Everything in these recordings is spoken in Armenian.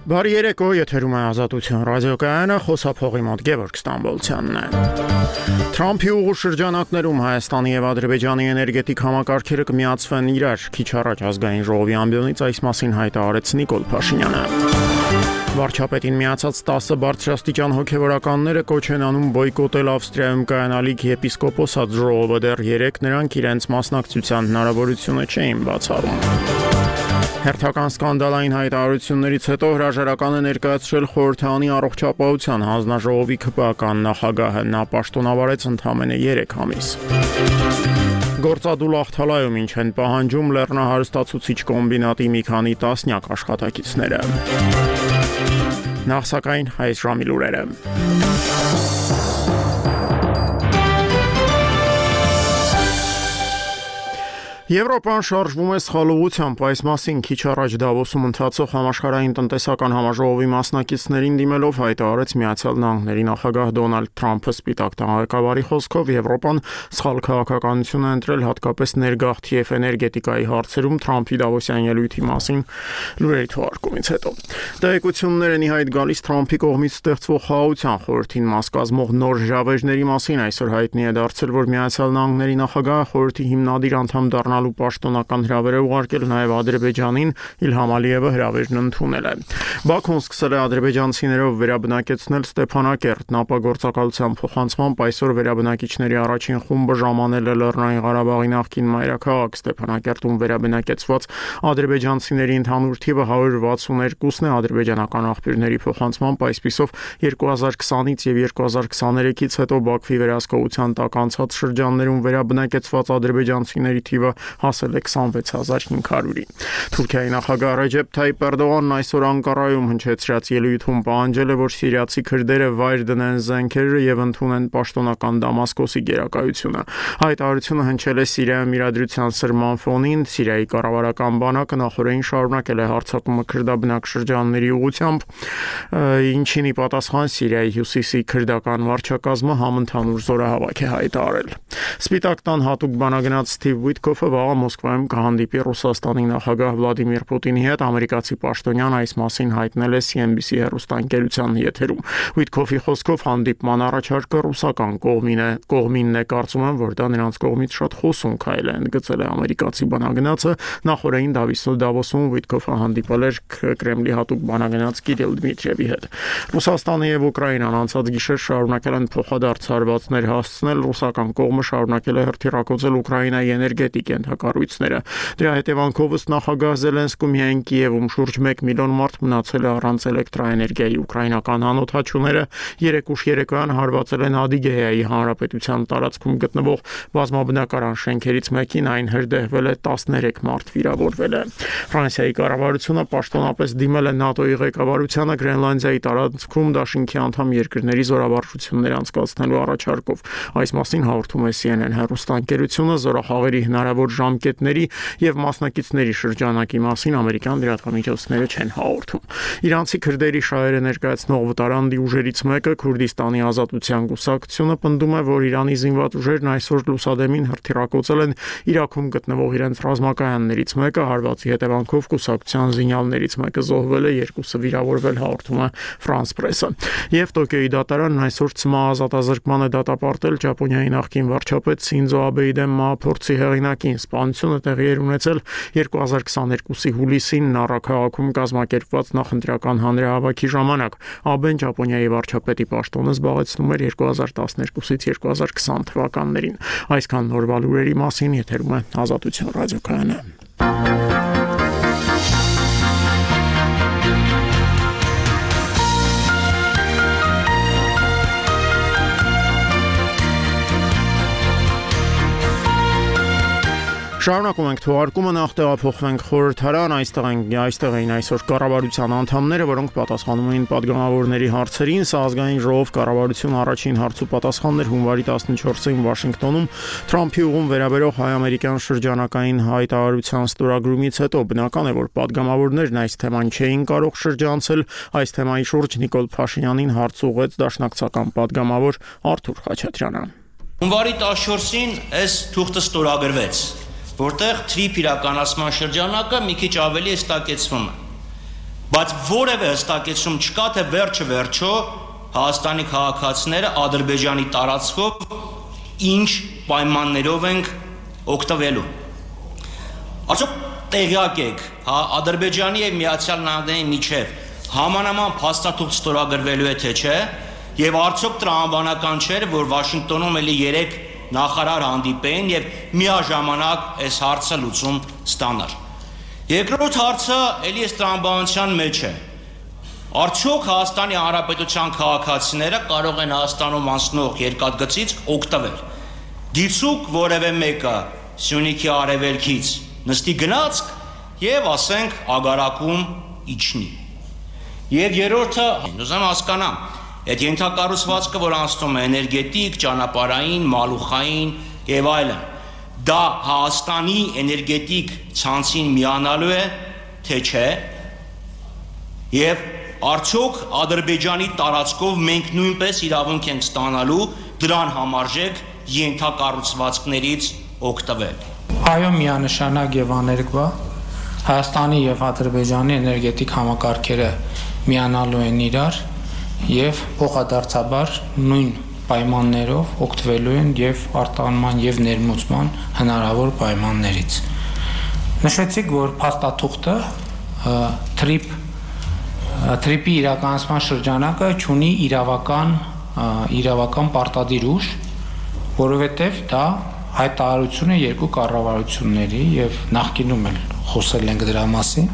Բարի երեկո, եթերում է Ազատություն ռադիոկայանը, խոսափողի մոտ Գևորգ Ստամբոլցյանն է։ Թրամփի ուղու շրջանակներում Հայաստանի եւ Ադրբեջանի էներգետիկ համակարգերը կմիացվեն իրար, քիչ առաջ ազգային ժողովի ամբիոնից այս մասին հայտարարեց Նիկոլ Փաշինյանը։ Վարչապետին միացած 10 բարձրաստիճան հոգևորականները կոչ են անում բոյկոտել Ավստրիայում կայանալիք եպիսկոպոսած ժողովը, դեռ 3 նրանք իրենց մասնակցության հնարավորությունը չէին բացառում։ Հերթական սկանդալային հայտարարություններից հետո հրաժարականը ներկայացրել Խորհրդանի առողջապահության հանձնաժողովի ՔՊԱ-ական նախագահը, նա պաշտոնավարեց ընդամենը 3 ամիս։ Գործադուլ Ախթալայում ինչ են պահանջում լեռնահարստացուցիչ կոմբինատի մի քանի տասնյակ աշխատակիցները։ Նախ սակայն այս ժամի լուրերը։ Եվրոպան շարժվում է սխալողությամբ, այս մասին քիչ առաջ Դավոսում ընթացող համաշխարհային տնտեսական համաժողովի մասնակիցներին դիմելով հայտարարեց Միացյալ Նահանգների նախագահ Դոնալդ Թրամփը։ Սպիտակ տան ղեկավարի խոսքով Եվրոպան սխալ քաղաքականություն է ընտրել հատկապես ներգաղթի եւ էներգետիկայի հարցերում Թրամփի Դավոսյան ելույթի մասին լուրերի թողարկումից հետո։ Տեղեկություններ են ի հայտ գալիս Թրամփի կողմից ստեղծվող խաղաղության խորհրդին մաս կազմող նոր հրավերների մասին այսօր հայտնի է դարձել, որ Միացյալ Նահանգների նախագահը խորհրդի հիմնադիր անդամ դառնալու պաշտոնական հրավեր է ուղարկել նաև Ադրբեջանին, Իլհամ Ալիևը հրավերն ընդունել է։ Բաքուն սկսել է ադրբեջանցիներով վերաբնակեցնել Ստեփանակերտն, ապագործակալության փոխանցմամբ այսօր վերաբնակիչների առաջին խումբը ժամանել է Լեռնային Ղարաբաղի նախկին մայրաքաղաք Ստեփանակերտում վերաբնակեցված ադրբեջանցիների ընդհանուր թիվը 162-ն է ադրբեջանական աղբյուրների փոխանցմամբ, այսպիսով 2020-ից եւ 2023-ից հետո Բաքվի վերահսկողության տակ անցած շրջաններում վերաբնակեցված ադրբեջանցիների թիվը հասել է 26500-ի։ Թուրքիայի նախագահ Ռեջեփ Թայիպ Էրդողանն այսօր Անկարայում հնչեցրած ելույթում պահանջել է, որ սիրիացի քրդերը վայր դնեն զենքերը եւ ընդունեն պաշտոնական Դամասկոսի գերակայությունը։ Հայտարարությունը հնչել է Սիրիայում իրադրության սրման ֆոնին։ Սիրիայի կառավարական բանակը նախորդին շարունակել է հարձակումը քրդաբնակ շրջանների ուղղությամբ, ինչին ի պատասխան Սիրիայի հյուսիսի քրդական վարչակազմը համընդհանուր զորահավաք է հայտարարել։ Սպիտակ տան հատուկ բանագնաց Սթիվ Ուիտկոֆը վաղը Մոսկվայում կհանդիպի Ռուսաստանի նախագահ Վլադիմիր Պուտինի հետ։ Ամերիկացի պաշտոնյան այս մասին հայտնել է CNBC հեռուստաընկերության եթերում։ Ուիտկոֆի խոսքով հանդիպման առաջարկը ռուսական կողմինն է, կարծում եմ, որ դա նրանց կողմից շատ խոսուն քայլ է, ընդգծել է ամերիկացի բանագնացը։ Նախորդին Դավոսում Ուիտկոֆը հանդիպել էր Կրեմլի հատուկ բանագնաց Կիրիլ Դմիտրիևի հետ։ Ռուսաստանը եւ Ուկրաինան անցած գիշեր շարունակել են փոխադարձ հարվածներ հասցնել, ռուսական կողմը շարունակել է հրթիռակոծել Ուկրաինայի էներգետիկ ենթակառույցները։ Դրա հետևանքով ըստ նախագահ Զելենսկու միայն Կիևում շուրջ 1 միլիոն մարդ մնացել է առանց էլեկտրաէներգիայի։ Ուկրաինական անօդաչուները երեկուշ երեկոյան հարվածել են Ադիգեայի հանրապետության տարածքում գտնվող բազմաբնակարան շենքերից մեկին, այն հրդեհվել է, 13 մարդ վիրավորվել է։ Ֆրանսիայի կառավարությունը պաշտոնապես դիմել է ՆԱՏՕ-ի ղեկավարությանը Գրենլանդիայի տարածքում դաշինքի անդամ երկրների զորավարժություններ անցկացնելու առաջարկով։ Այս մասին հաղորդում է CNN հեռուստաընկերությունը։ Զորախաղերի հնարավոր ժամկետների եւ մասնակիցների շրջանակի մասին ամերիկյան լրատվամիջոցները չեն հաղորդում։ Իրանցի քրդերի շահերը ներկայացնող վտարանդի ուժերից մեկը Քուրդիստանի ազատության կուսակցությունը պնդում է, որ Իրանի զինված ուժերն այսօր լուսադեմին հրթիռակոծել են Իրաքում գտնվող իրենց ռազմակայաններից մեկը, հարվածի հետևանքով կուսակցության զինյալներից մեկը զոհվել է, երկուսը վիրավորվել, հաղորդում է France Press-ը։ Եվ Տոկիոյի դատարանն այսօր ցմահ ազատազրկման է դատապարտել Ճապոնիայի նախկին վարչապետ Սինզո Աբեի դեմ փորձի հեղինակին։ Սպանությունը տեղի էր ունեցել 2022-ի հուլիսին Նառա քաղաքում կազմակերպված նախընտրական հանրահավաքի ժամանակ։ Աբեն Ճապոնիայի վարչապետի պաշտոնը զբաղեցնում էր 2012-ից 2020 թվականներին։ Այսքան նորվա լուրերի մասին եթերում է Ազատություն ռադիոկայանը։ Շարունակում ենք թողարկումը, նախ տեղափոխվենք խորհրդարան, այստեղ էին այսօր կառավարության անդամները, որոնք պատասխանում էին պատգամավորների հարցերին։ Սա ազգային ժողով կառավարություն առաջին հարց ու պատասխաններ հունվարի 14-ին Վաշինգտոնում Թրամփի ուղուն վերաբերող հայ-ամերիկյան շրջանակային հայտարարության ստորագրումից հետո բնական է, որ պատգամավորներն այս թեման չէին կարող շրջանցել։ Այս թեմայի շուրջ Նիկոլ Փաշինյանին հարց ուղղեց դաշնակցական պատգամավոր Արթուր Խաչատրյանը։ Հունվարի 14-ին այս թուղթը ստորագրվեց, որտեղ թրիփ իրականացման շրջանակը մի քիչ ավելի հստակեցվում է։ բայց որևէ հստակեցում չկա, թե վերջը Հայաստանի քաղաքացիները Ադրբեջանի տարածքով ինչ պայմաններով ենք օգտվելու։ Արդյոք տեղյակ եք, Ադրբեջանի եւ Միացյալ Նահանգների միջև համանման փաստաթուղթ ստորագրվելու է թե չէ, եւ արդյոք տրամաբանական չէր, որ Վաշինգտոնում էլի 3 նախարար հանդիպեին եւ միաժամանակ այս հարցը լուծում ստանար։ Երկրորդ հարցը էլի այս տրամաբանության մեջ է։ Արդյոք Հայաստանի Հանրապետության քաղաքացիները կարող են Հայաստանում անցնող երկաթգծից օգտվել։ Դիցուկ որևէ մեկը Սյունիքի արևելքից նստի գնացք եւ ասենք ագարակում իջնի։ Եվ երրորդը, ուզում հասկանամ, այդ ենթակառուցվածքը, որ անցնում է էներգետիկ, ճանապարհային, մալուխային եւ այլն, դա Հայաստանի էներգետիկ ցանցին միանալու է, թե չէ, եւ արդյոք Ադրբեջանի տարածքով մենք նույնպես իրավունք ենք ստանալու դրան համարժեք ենթակառուցվածքներից օգտվել։ Այո, միանշանակ եւ աներկբա Հայաստանի եւ Ադրբեջանի էներգետիկ համակարգերը միանալու են իրար եւ փոխադարձաբար նույն պայմաններով օգտվելու են եւ արտահանման եւ ներմուծման հնարավոր պայմաններից։ Նշեցիք, որ փաստաթուղթը թրիպի իրականացման շրջանակը ունի իրավական պարտադիր ուժ, որովհետև դա հայտարարություն է երկու կառավարությունների եւ նախկինում էլ խոսել ենք դրա մասին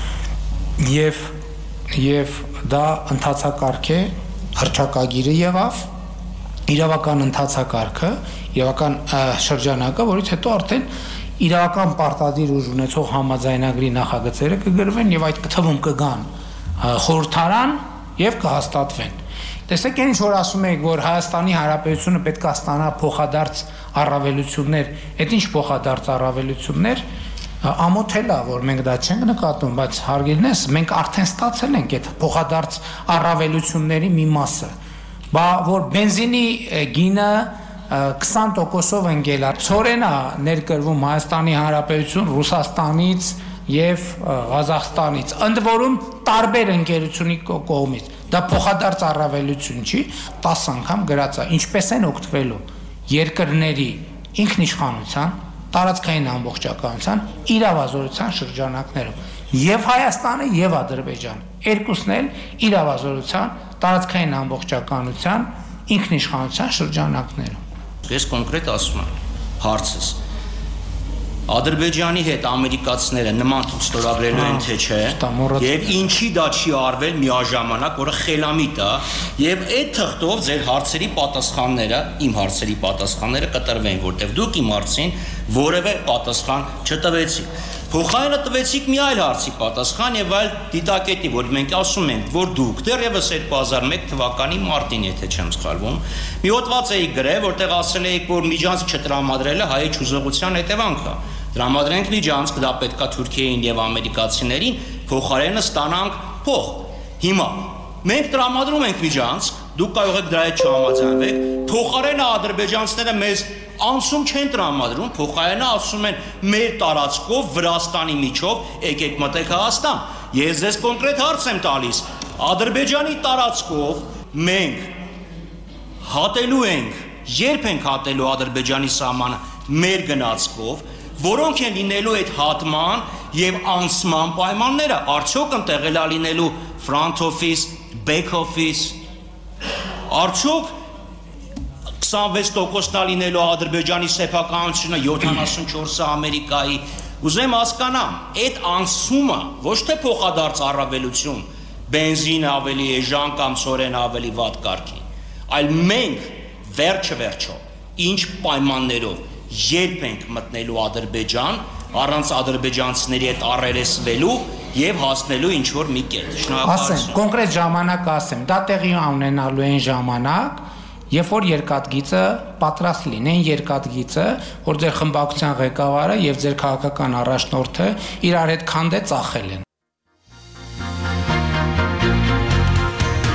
եւ դա ընթացակարգ է, հռչակագիրը եղավ, իրավական ընթացակարգը, իրավական շրջանակը, որից հետո արդեն իրավական պարտադիր ուժ ունեցող համաձայնագրի նախագծերը կգրվեն եւ այդ թվում կգան խորհրդարան եւ կհաստատվեն։ Տեսեք, ինչ որ ասում եք, որ Հայաստանի Հանրապետությունը պետք է ստանա փոխադարձ առավելություններ, այդ ինչ փոխադարձ առավելություններ, ամոթել է, որ մենք դա չենք նկատում, բայց հարգելնես, մենք արդեն ստացել ենք այդ փոխադարձ առավելությունների մի մասը։ Բա որ բենզինի գինը 20%-ով ընկել է, ցորեն է ներկրվում Հայաստանի Հանրապետություն Ռուսաստանից եւ Ղազախստանից, ընդ որում տարբեր ընկերությունի կողմից։ Դա փոխադարձ առավելություն չի, 10 անգամ գրած է, ինչպես են օգտվելու երկրների ինքնիշխանության, տարածքային ամբողջականության, իրավազորության շրջանակներում։ Եվ Հայաստանը եւ Ադրբեջանը երկուսն էլ իրավազորության, տարածքային ամբողջականության, ինքնիշխանության շրջանակներում։ Ես կոնկրետ ասում եմ հարցս Ադրբեջանի հետ ամերիկացիները նման թուղթ ստորագրելու են թե չէ, եւ ինչի դա չի արվել միաժամանակ, որը խելամիտ է, եւ այդ թղթով ձեր հարցերի պատասխանները, իմ հարցերի պատասխանները կտրվեն, որտեղ դուք իմ հարցին որևէ պատասխան չտվեցիք։ Փոխարենը տվեցիք մի այլ հարցի պատասխան եւ այլ դիտակետի, որ մենք ասում ենք, որ դուք դեռևս 2001 թվականի մարտին, եթե չեմ սխալվում, մի հոդված էիք գրել, որտեղ ասել էիք, որ միջանցք չտրամադրելը հայ ուժեղության հետևանք է։ Տրամադրենք միջանցք, դա պետքա Թուրքիային եւ ամերիկացիներին, փոխարենը ստանանք փող։ Հիմա մենք տրամադրում ենք միջանցք, դուք կարող եք դրա հետ չհամաձայնվեք, փոխարենը ադրբեջանցիները մեզ անցում չեն տրամադրում, փոխարենը ասում են մեր տարածքով Վրաստանի միջով եկեք մտեք Հայաստան։ Ես ձեզ կոնկրետ հարց եմ տալիս, Ադրբեջանի տարածքով մենք հատելու ենք, երբ ենք հատելու Ադրբեջանի սահմանը մեր գնացքով, որոնք են լինելու այդ հատման եւ անցման պայմանները, արդյոք ընտեղել է լինելու front office, back office, արդյոք 26%-ն լինելու Ադրբեջանի սեփականությունը, 74-ը Ամերիկայի։ Ուզեմ հասկանամ, այդ անցումը ոչ թե փոխադարձ առավելություն, բենզին ավելի էժան կամ ցորեն ավելի վատ կարգի, այլ մենք վերջը ինչ պայմաններով երբ ենք մտնելու Ադրբեջան, առանց ադրբեջանցիների հետ առերեսվելու եւ հասնելու ինչ որ մի կետ։ Շնորհակալություն։ Ասեմ, կոնկրետ ժամանակ ասեմ, դա տեղի ունենալու են ժամանակ, երբ որ երկաթգիծը պատրաստ լինեն, երկաթգիծը, որ ձեր խմբակցության ղեկավարը եւ ձեր քաղաքական առաջնորդը իրար հետ քանդե ծախել են։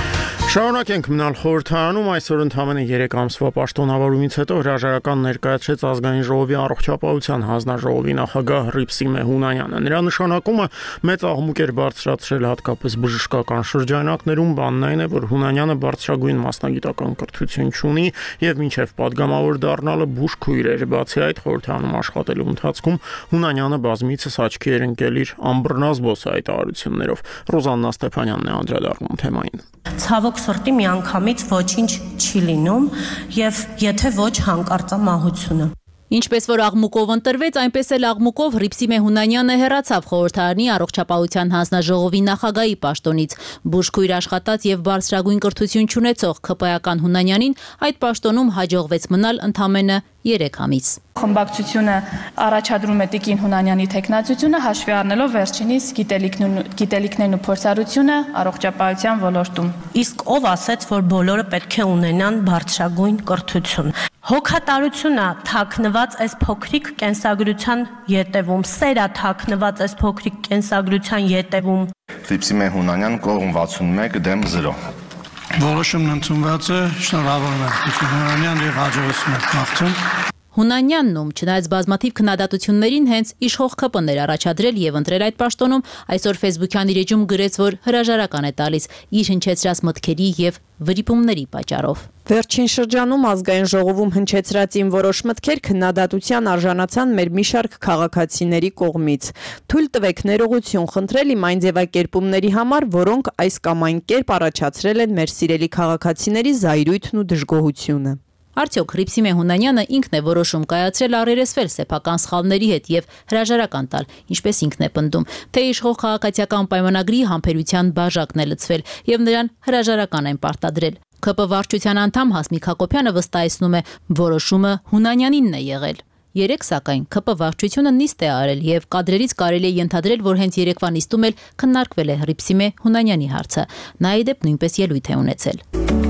Շարունակենք մնալ խորհրդարանում այսօր ընդամենը 3 ամսվա պաշտոնավարումից հետո հրաժարական ներկայացրեց ազգային ժողովի առողջապահության հանձնաժողովի նախագահ Հռիփսիմե Հունանյանը։ Նրա նշանակումը մեծ աղմուկ էր բարձրացրել հատկապես բժշկական շրջանակներում, բանն այն է, որ Հունանյանը բարձրագույն մասնագիտական կրթություն չունի եւ մինչեւ падգամավոր դառնալը բուժքույր էր։ Բացի այդ, խորհրդարանում աշխատելու ընթացքում Հունանյանը բազմիցս աչքի էր ընկել իր ամբռնազբոս հայտարարություններով։ Ռոզաննա Ստեփանյանն է անդրադառնում թեմային։ Ցավոք սրտի միանգամից ոչինչ չի լինում եւ եթե ոչ հանկարծամահությունը։ Ինչպես որ աղմուկով ընտրվեց, այնպես էլ աղմուկով Հռիփսիմե Հունանյանը հեռացավ խորհրդարանի առողջապահության հանձնաժողովի նախագահի պաշտոնից։ Բուժքույր աշխատած եւ բարձրագույն կրթություն չունեցող ՔՊ-ական Հունանյանին այդ պաշտոնում հաջողվեց մնալ ընդամենը 3 ամիս։ Խմբակցությունը առաջադրում է Տիկին Հունանյանի թեկնածությունը հաշվի առնելով վերջինիս գիտելիքներն ու փորձառությունը առողջապահության ոլորտում։ Իսկ ով ասեց, որ բոլորը պետք է ունենան բարձրագույն կրթություն։ Հոգատարությունը թաքնված այս փոքրիկ կենսագրության ետևում, սերա թաքնված այս փոքրիկ կենսագրության ետևում։ Հռիփսիմե Հունանյան կողմ 61 դեմ 0։ Որոշումն ընդունված է, շնորհավորում եմ Տիկին Հունանյան եւ հաջողություն եք մաղթում։ Հունանյանն չնայած բազմաթիվ քննադատություններին հենց իշխող ԿՊ-ն էր առաջադրել եւ ընտրել այդ պաշտոնում, այսօր Facebook-յան իր էջում գրեց, որ հրաժարական է տալիս իր հնչեցրած մտքերի եւ վրիպումների պատճառով։ Վերջին շրջանում ազգային ժողովում հնչեցրածին որոշ մտքեր քննադատության արժանացան մեր մի շարք քաղաքացիների կողմից։ Թույլ տվեք ներողություն խնդրել իմ այն ձևակերպումների համար, որոնք այս կամ այն կերպ առաջացրել են մեր սիրելի քաղաքացիների զայրույթն ու դժգոհությունը։ Արդյոք Հռիփսիմե Հունանյանը ինքն է որոշում կայացրել առերեսվել սեփական սխալների հետ եւ հրաժարական տալ, ինչպես ինքն է պնդում, թե իշխող քաղաքացիական պայմանագրի համբերության բաժակն է լցվել եւ նրան հրաժարական են պարտադրել։ ԿՊ վարչության անդամ Հասմիկ Հակոբյանը վստահեցնում է, որոշումը Հունանյանինն է եղել։ Երեք սակայն ԿՊ վարչությունը նիստ է արել եւ կադրերից կարելի է ենթադրել, որ հենց երեկվա նիստում էլ քննարկվել է Հռիփսիմե Հունանյանի հարցը։ Նա ի դեպ նույնպես ելույթ է ունեցել։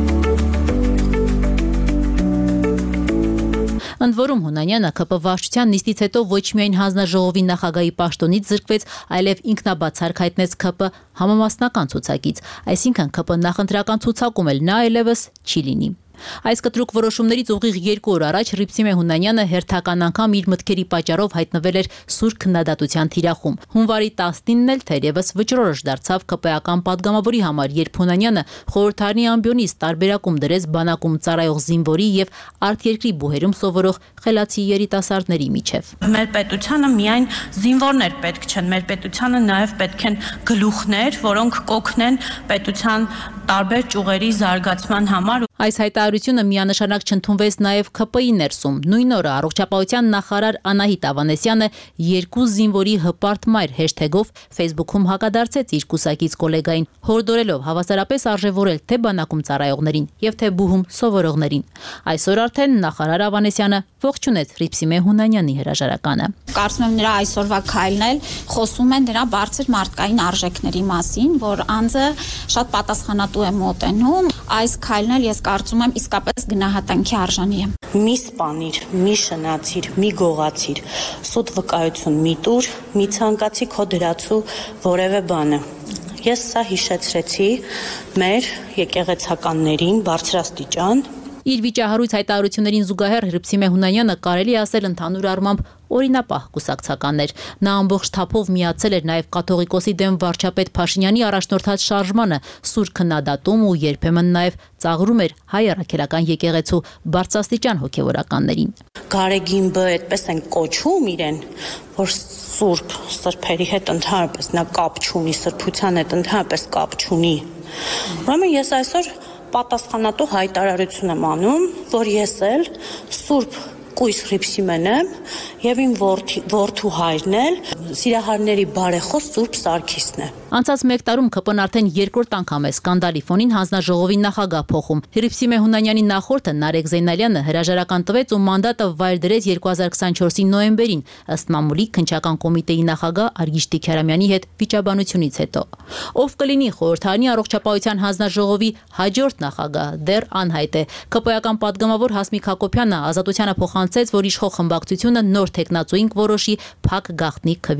Ընդ որում Հունանյանը ԿՊ վարչության նիստից հետո ոչ միայն հանձնաժողովի նախագահի պաշտոնից զրկվեց, այլև ինքնաբացարկ հայտնեց ԿՊ համամասնական ցուցակից, այսինքն ԿՊ նախընտրական ցուցակում էլ նա այլևս չի լինի։ Այս կտրուկ որոշումներից ուղիղ 2 օր առաջ Հռիփսիմե Հունանյանը հերթական անգամ իր մտքերի պատճառով հայտնվել էր սուր քննադատության թիրախում։ Հունվարի 19-ն էլ թերևս վճռորոշ դարձավ ԿՊ-ական падգամավորի համար, երբ Հունանյանը խորհրդարանի ամբիոնից տարբերակում դրեց բանակում ծառայող զինվորի եւ արտերկրի բուհերում սովորող խելացի երիտասարդների միջև։ Մեր պետությանը միայն զինվորներ պետք չեն, մեր պետությանը նաեւ պետք են գլուխներ, որոնք կօգնեն պետության տարբեր ճյուղերի զարգացման համար։ Այս հայտարարությունը միանշանակ չընդունվեց նաև ԿՊ-ի ներսում։ Նույն օրը առողջապահության նախարար Անահիտ Ավանեսյանը 2 զինվորի հպարտ մայր հեշթեգով Facebook-ում հակադարձեց իր կուսակից գոլեգային, հորդորելով հավասարապես արժևորել թե բանակում ծառայողներին եւ թե բուհում սովորողներին։ Այսօր արդեն նախարար Ավանեսյանը ողջունեց Հռիփսիմե Հունանյանի հրաժարականը։ Կարծում եմ նրա այսօրվա քայլն էլ խոսում է նրա բարձր մարդկային արժեքների մասին, որ անձը շատ պատասխանատու է մոտենում։ Այս քայլն էլ ես կարծում եմ իսկապես գնահատանքի արժանի է։ Մի սպանիր, մի շնացիր, մի գողացիր, սուտ վկայություն մի տուր, մի ցանկացի քո դրացու որևէ բանը։ Ես սա հիշեցրեցի մեր եկեղեցականներին բարձրաստիճան։ Իր վիճահարույց հայտարարություններին զուգահեռ Հռիփսիմե Հունանյանը կարելի ասել ընդհանուր առմամբ օրինապահ կուսակցականներ։ Նա ամբողջ թափով միացել էր նաև կաթողիկոսի դեմ վարչապետ Փաշինյանի առաջնորդած շարժմանը, սուր քննադատում ու երբեմն նաև ծաղրում էր հայ առաքելական եկեղեցու բարձրաստիճան հոգևորականներին։ Գարեգին այդպես են կոչում իրեն, որ սուրբ սրբերի հետ ընդհանրապես նա կապ չունի, սրբության հետ ընդհանրապես կապ չունի։ Ուրեմն ես այսօր պատասխանատու հայտարարություն եմ անում, որ ես էլ սուրբ կույս Հռիփսիմեն եմ եւ իմ որդու հայրն էլ սիրահարների բարեխոս Սուրբ Սարգիսն է։ Անցած 1 տարում ԿՊ-ն արդեն 2-րդ անգամ է սկանդալի ֆոնին հանձնաժողովի նախագահ փոխում։ Հռիփսիմե Հունանյանի նախորդը Նարեկ Զեյնալյանը հրաժարական տվեց ու մանդատը վայր դրեց 2024-ի նոյեմբերին, ըստ մամուլի քննչական կոմիտեի նախագահ Արգիշ Տիքարամյանի հետ վիճաբանությունից հետո։ Ով կլինի խորհրդարանի առողջապահության հանձնաժողովի հաջորդ նախագահ, դեռ անհայտ է։ ԿՊ-ական падգամավոր Հասմիկ Հակոբյանը Ազատությանը փոխանցեց, որ իշխող խմբակցությունը նոր թեկնածուին կորոշի Փակ գաղտնի քվեարկի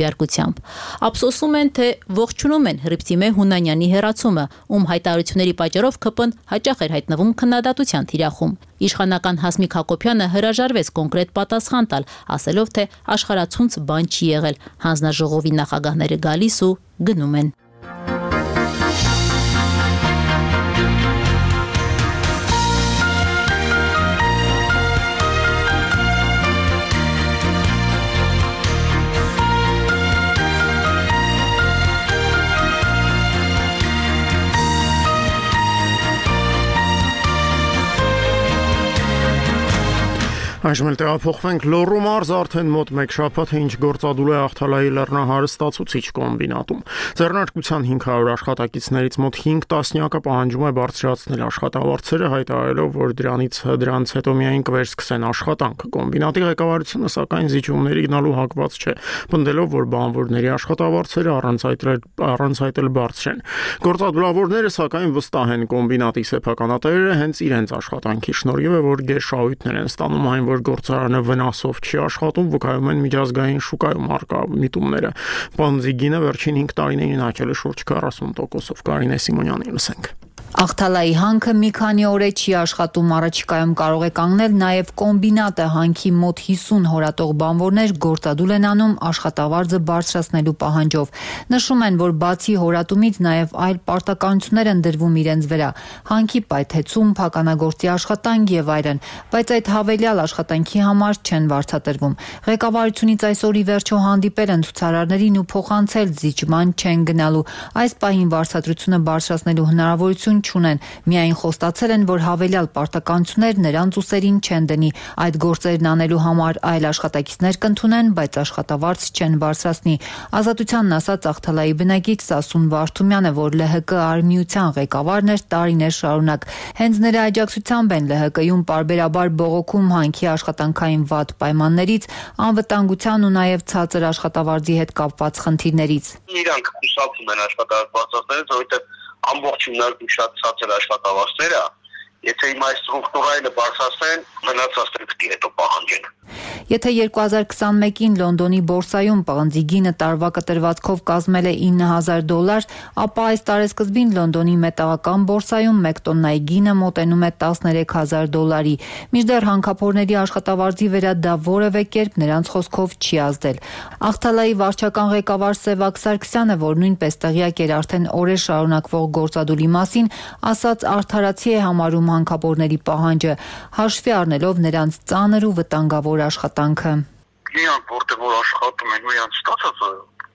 քաջարկությամբ։ Ափսոսում են, թե ողջունում են Հռիփսիմե Հունանյանի հեռացումը, ում հայտարարությունների պատճառով ԿՊ-ն հաճախ էր հայտնվում քննադատության թիրախում։ Իշխանական Հասմիկ Հակոբյանը հրաժարվեց կոնկրետ պատասխան տալ, ասելով, թե աշխարհացունց բան չի եղել, հանձնաժողովի նախագահները գալիս ու գնում են։ Այժմ էլ տեղափոխվենք Լոռու մարզ, արդեն մոտ 1 շաբաթ է ինչ գործադուլ է Աղթալայի լեռնահարստացուցիչ կոմբինատում։ Ձեռնարկության 500 աշխատակիցներից մոտ 5 տասնյակը պահանջում է բարձրացնել աշխատավարձերը, հայտարարելով, որ դրանից հետո միայն կվերսկսեն աշխատանքը։ Կոմբինատի ղեկավարությունը սակայն զիջումների գնալու հակված չէ, պնդելով, որ բանվորների աշխատավարձերը առանց այդ էլ բարձր են։ Գործադուլավորները սակայն վստահ են, կոմբինատի սեփականատերերը հենց իրենց աշխատանքի շնորհիվ է, որ գերշահույթներ են ստանում, այն որ գործարանը վնասով չի աշխատում, վկայում են միջազգային շուկայում առկա միտումները։ Բանձի գինը վերջին 5 տարիներին աճել է շուրջ 40%-ով։ Կարինե Սիմոնյանին լսենք։ Աղթալայի հանքը մի քանի օր է չի աշխատում, առաջիկայում կարող է կանգնել նաև կոմբինատը, հանքի մոտ 50 հորատող բանվորներ գործադուլ են անում աշխատավարձը բարձրացնելու պահանջով։ Նշում են, որ բացի հորատումից նաև այլ պարտականություններ են դրվում իրենց վրա, հանքի պայթեցում, փականագործի աշխատանք եւ այլն, բայց այդ հավելյալ աշխատանքի համար չեն վարձատրվում։ Ղեկավարությունից այսօր ի վերջո հանդիպել են ցուցարարներին ու փոխանցել զիջման չեն գնալու։ Այս պահին վարձատրությունը բարձրացնելու հնարավորություն չունեն, միայն խոստացել են, որ հավելյալ պարտականություններ նրանց ուսերին չեն դնի, այդ գործերն անելու համար այլ աշխատակիցներ կընդունեն, բայց աշխատավարձ չեն բարձրացնի։ Ազատությանն ասաց Աղթալայի բնակիչ Սասուն Վարդումյանը, որ ԼՀԿ արմիության ղեկավարն էր տարիներ շարունակ։ Հենց նրա աջակցությամբ են ԼՀԿ-ում պարբերաբար բողոքում հանքի աշխատանքային վատ պայմաններից, անվտանգության ու նաև ցածր աշխատավարձի հետ կապված խնդիրներից։ Իրանք կուսակցում են աշխատավարձերից, որովհետև ամբողջությամբ շատ ցածր աշխատավարձները, եթե իմ այս ստրուկտուրայինը բարձրացնեն, մնացածները պետք է հետո պահանջեն։ Եթե 2021-ին Լոնդոնի բորսայում պղնձի գինը տարվա կտրվածքով կազմել է $9,000, ապա այս տարեսկզբին Լոնդոնի մետաղական բորսայում 1 տոննայի գինը մոտենում է $10,000-ի։ Մինչդեռ հանքափորների աշխատավարձի վրա դա որևէ կերպ նրանց խոսքով չի ազդել։ Աղթալայի վարչական ղեկավար Սևակ Սարգսյանը, որ նույնպես տեղյակ էր արդեն օրեր շարունակվող գործադուլի մասին, ասաց արդարացի է համարում հանքափորների պահանջը, հաշվի առնելով նրանց ծանր ու վտանգավոր աշխատանքը։ Իրանք որտեղ որ աշխատում են, իրանք ստացածը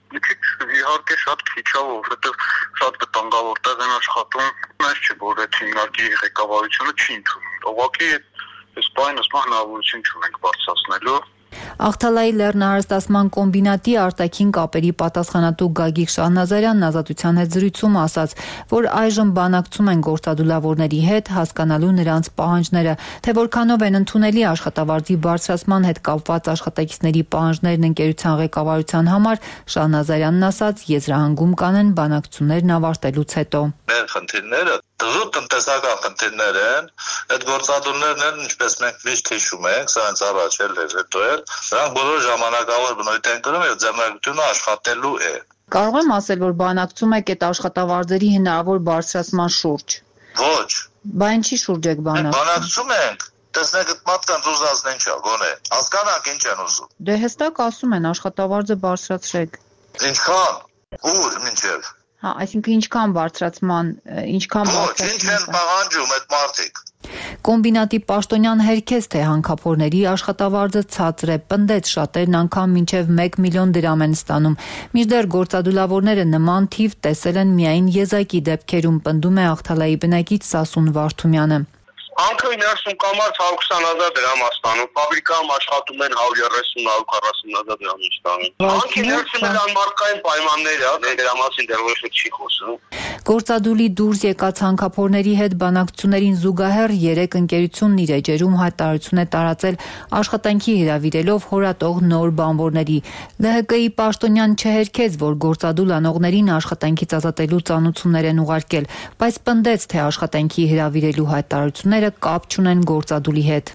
իհարկե շատ քիչ է, որովհետև շատ վտանգավոր տեղ են աշխատում, այս չէ, որ այդ հիմնարկի ղեկավարությունը չի ընդունում։ Ուղղակի այս բանը հնարավորություն չունենք բարձրացնելու։ Աղթալայի լեռնահարստացման կոմբինատի արտաքին կապերի պատասխանատու Գագիկ Շահնազարյանն Ազատության հետ զրույցում ասաց, որ այժմ բանակցում են գործադուլավորների հետ, հասկանալու նրանց պահանջները, թե որքանով են ընդունելի աշխատավարձի բարձրացման հետ կապված աշխատակիցների պահանջներն ընկերության ղեկավարության համար, Շահնազարյանն ասաց, եզրահանգում կանեն բանակցություններն ավարտելուց հետո։ Մեր խնդիրները դժուժ տնտեսական խնդիրներ են, այդ գործադուլներն են, ինչպես մենք միշտ հիշում ենք, սա հենց առաջ էլ էր, հետո էլ, դրանք բոլոր ժամանակավոր բնույթ են կրում եւ ձեռնարկությունը աշխատելու է։ Կարող եմ ասել, որ բանակցում եք այդ աշխատավարձերի հնարավոր բարձրացման շուրջ։ Ոչ։ Բա ինչի շուրջ եք բանակցում։ Բանակցում ենք, տեսնեք այդ մարդկանց ուզածն ինչ է, գոնե, հասկանանք ինչ են ուզում։ Դե հստակ ասում են աշխատավարձը բարձրացրեք։ Ինչքան։ Ուր մինչև։ Հա, այսինքն ինչքան բարձրացման, ինչքան բարձրացման։ Ոչ, ինչ են պահանջում այդ մարդիկ։ Կոմբինատի պաշտոնյան հերքեց, թե հանքափորների աշխատավարձը ցածր է, պնդեց, շատերն անգամ մինչև 1 միլիոն դրամ են ստանում։ Մինչդեռ գործադուլավորները նման թիվ տեսել են միայն եզակի դեպքերում, պնդում է Աղթալայի բնակիչ Սասուն Վարդումյանը։ Հանքը 90 կամարց 120,000 դրամ է ստանում, ֆաբրիկայում աշխատում են 130-140,000 դրամ ստանում։ Հանքի ներսում էլ անմարդկային պայմաններ է, դրա մասին դեռ ոչ չի խոսում։ Գործադուլի դուրս եկած հանքափորների հետ բանակցություններին զուգահեռ 3 ընկերությունն իր էջերում հայտարարություն է տարածել աշխատանքի հրավիրելով հորատող նոր բանվորների։ ԼՀԿ-ի պաշտոնյան չհերքեց, որ գործադուլ անողներին աշխատանքից ազատելու ծանուցումներ են ուղարկել, բայց պնդեց, թե աշխատանքի հրավիրելու հայտարարությունները կապ չունեն գործադուլի հետ։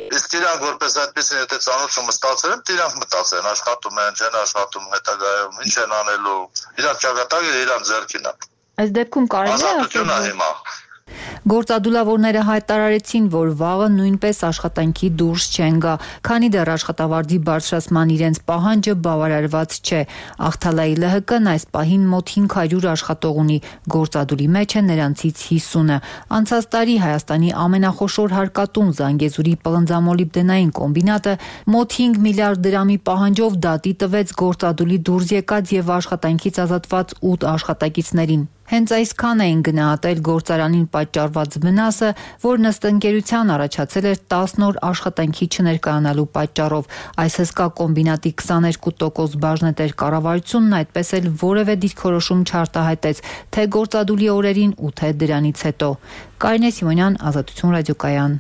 Իսկ իրանք որպես այդպեսին եթե ծանոթումը ստացել են, իրանք մտածեն, աշխատում են, չեն աշխատում, հետագայում ինչ են անելու, իրանք ճակատագիրը իրանք ձեռքին է։ Այս դեպքում կարելի է Ազատությունն է հիմա։ Գործադուլավորները հայտարարեցին, որ վաղը նույնպես աշխատանքի դուրս չեն գա, քանի դեռ աշխատավարձի բարձրացման իրենց պահանջը բավարարված չէ։ Ախթալայի ԼՀԿ-ն այս պահին մոտ 500 աշխատող ունի, գործադուլի մեջ է նրանցից 50-ը։ Անցած տարի Հայաստանի ամենախոշոր հարկատուն Զանգեզուրի պղնձամոլիբդենային կոմբինատը մոտ 5 միլիարդ դրամի պահանջով դատի տվեց գործադուլի դուրս եկած եւ աշխատանքից ազատված 8 աշխատակիցներին։ Հենց այսքան էին գնահատել գործարանին պատճառված վնասը, որն ըստ ընկերության առաջացել էր 10 օր աշխատանքի չներկայանալու պատճառով։ Այս հսկա կոմբինատի 22% բաժնետեր կառավարությունն այդպես էլ որևէ դիրքորոշում չարտահայտեց, թե գործադուլի օրերին ու թե դրանից հետո։ Կարինե Սիմոնյան, Ազատություն ռադիոկայան։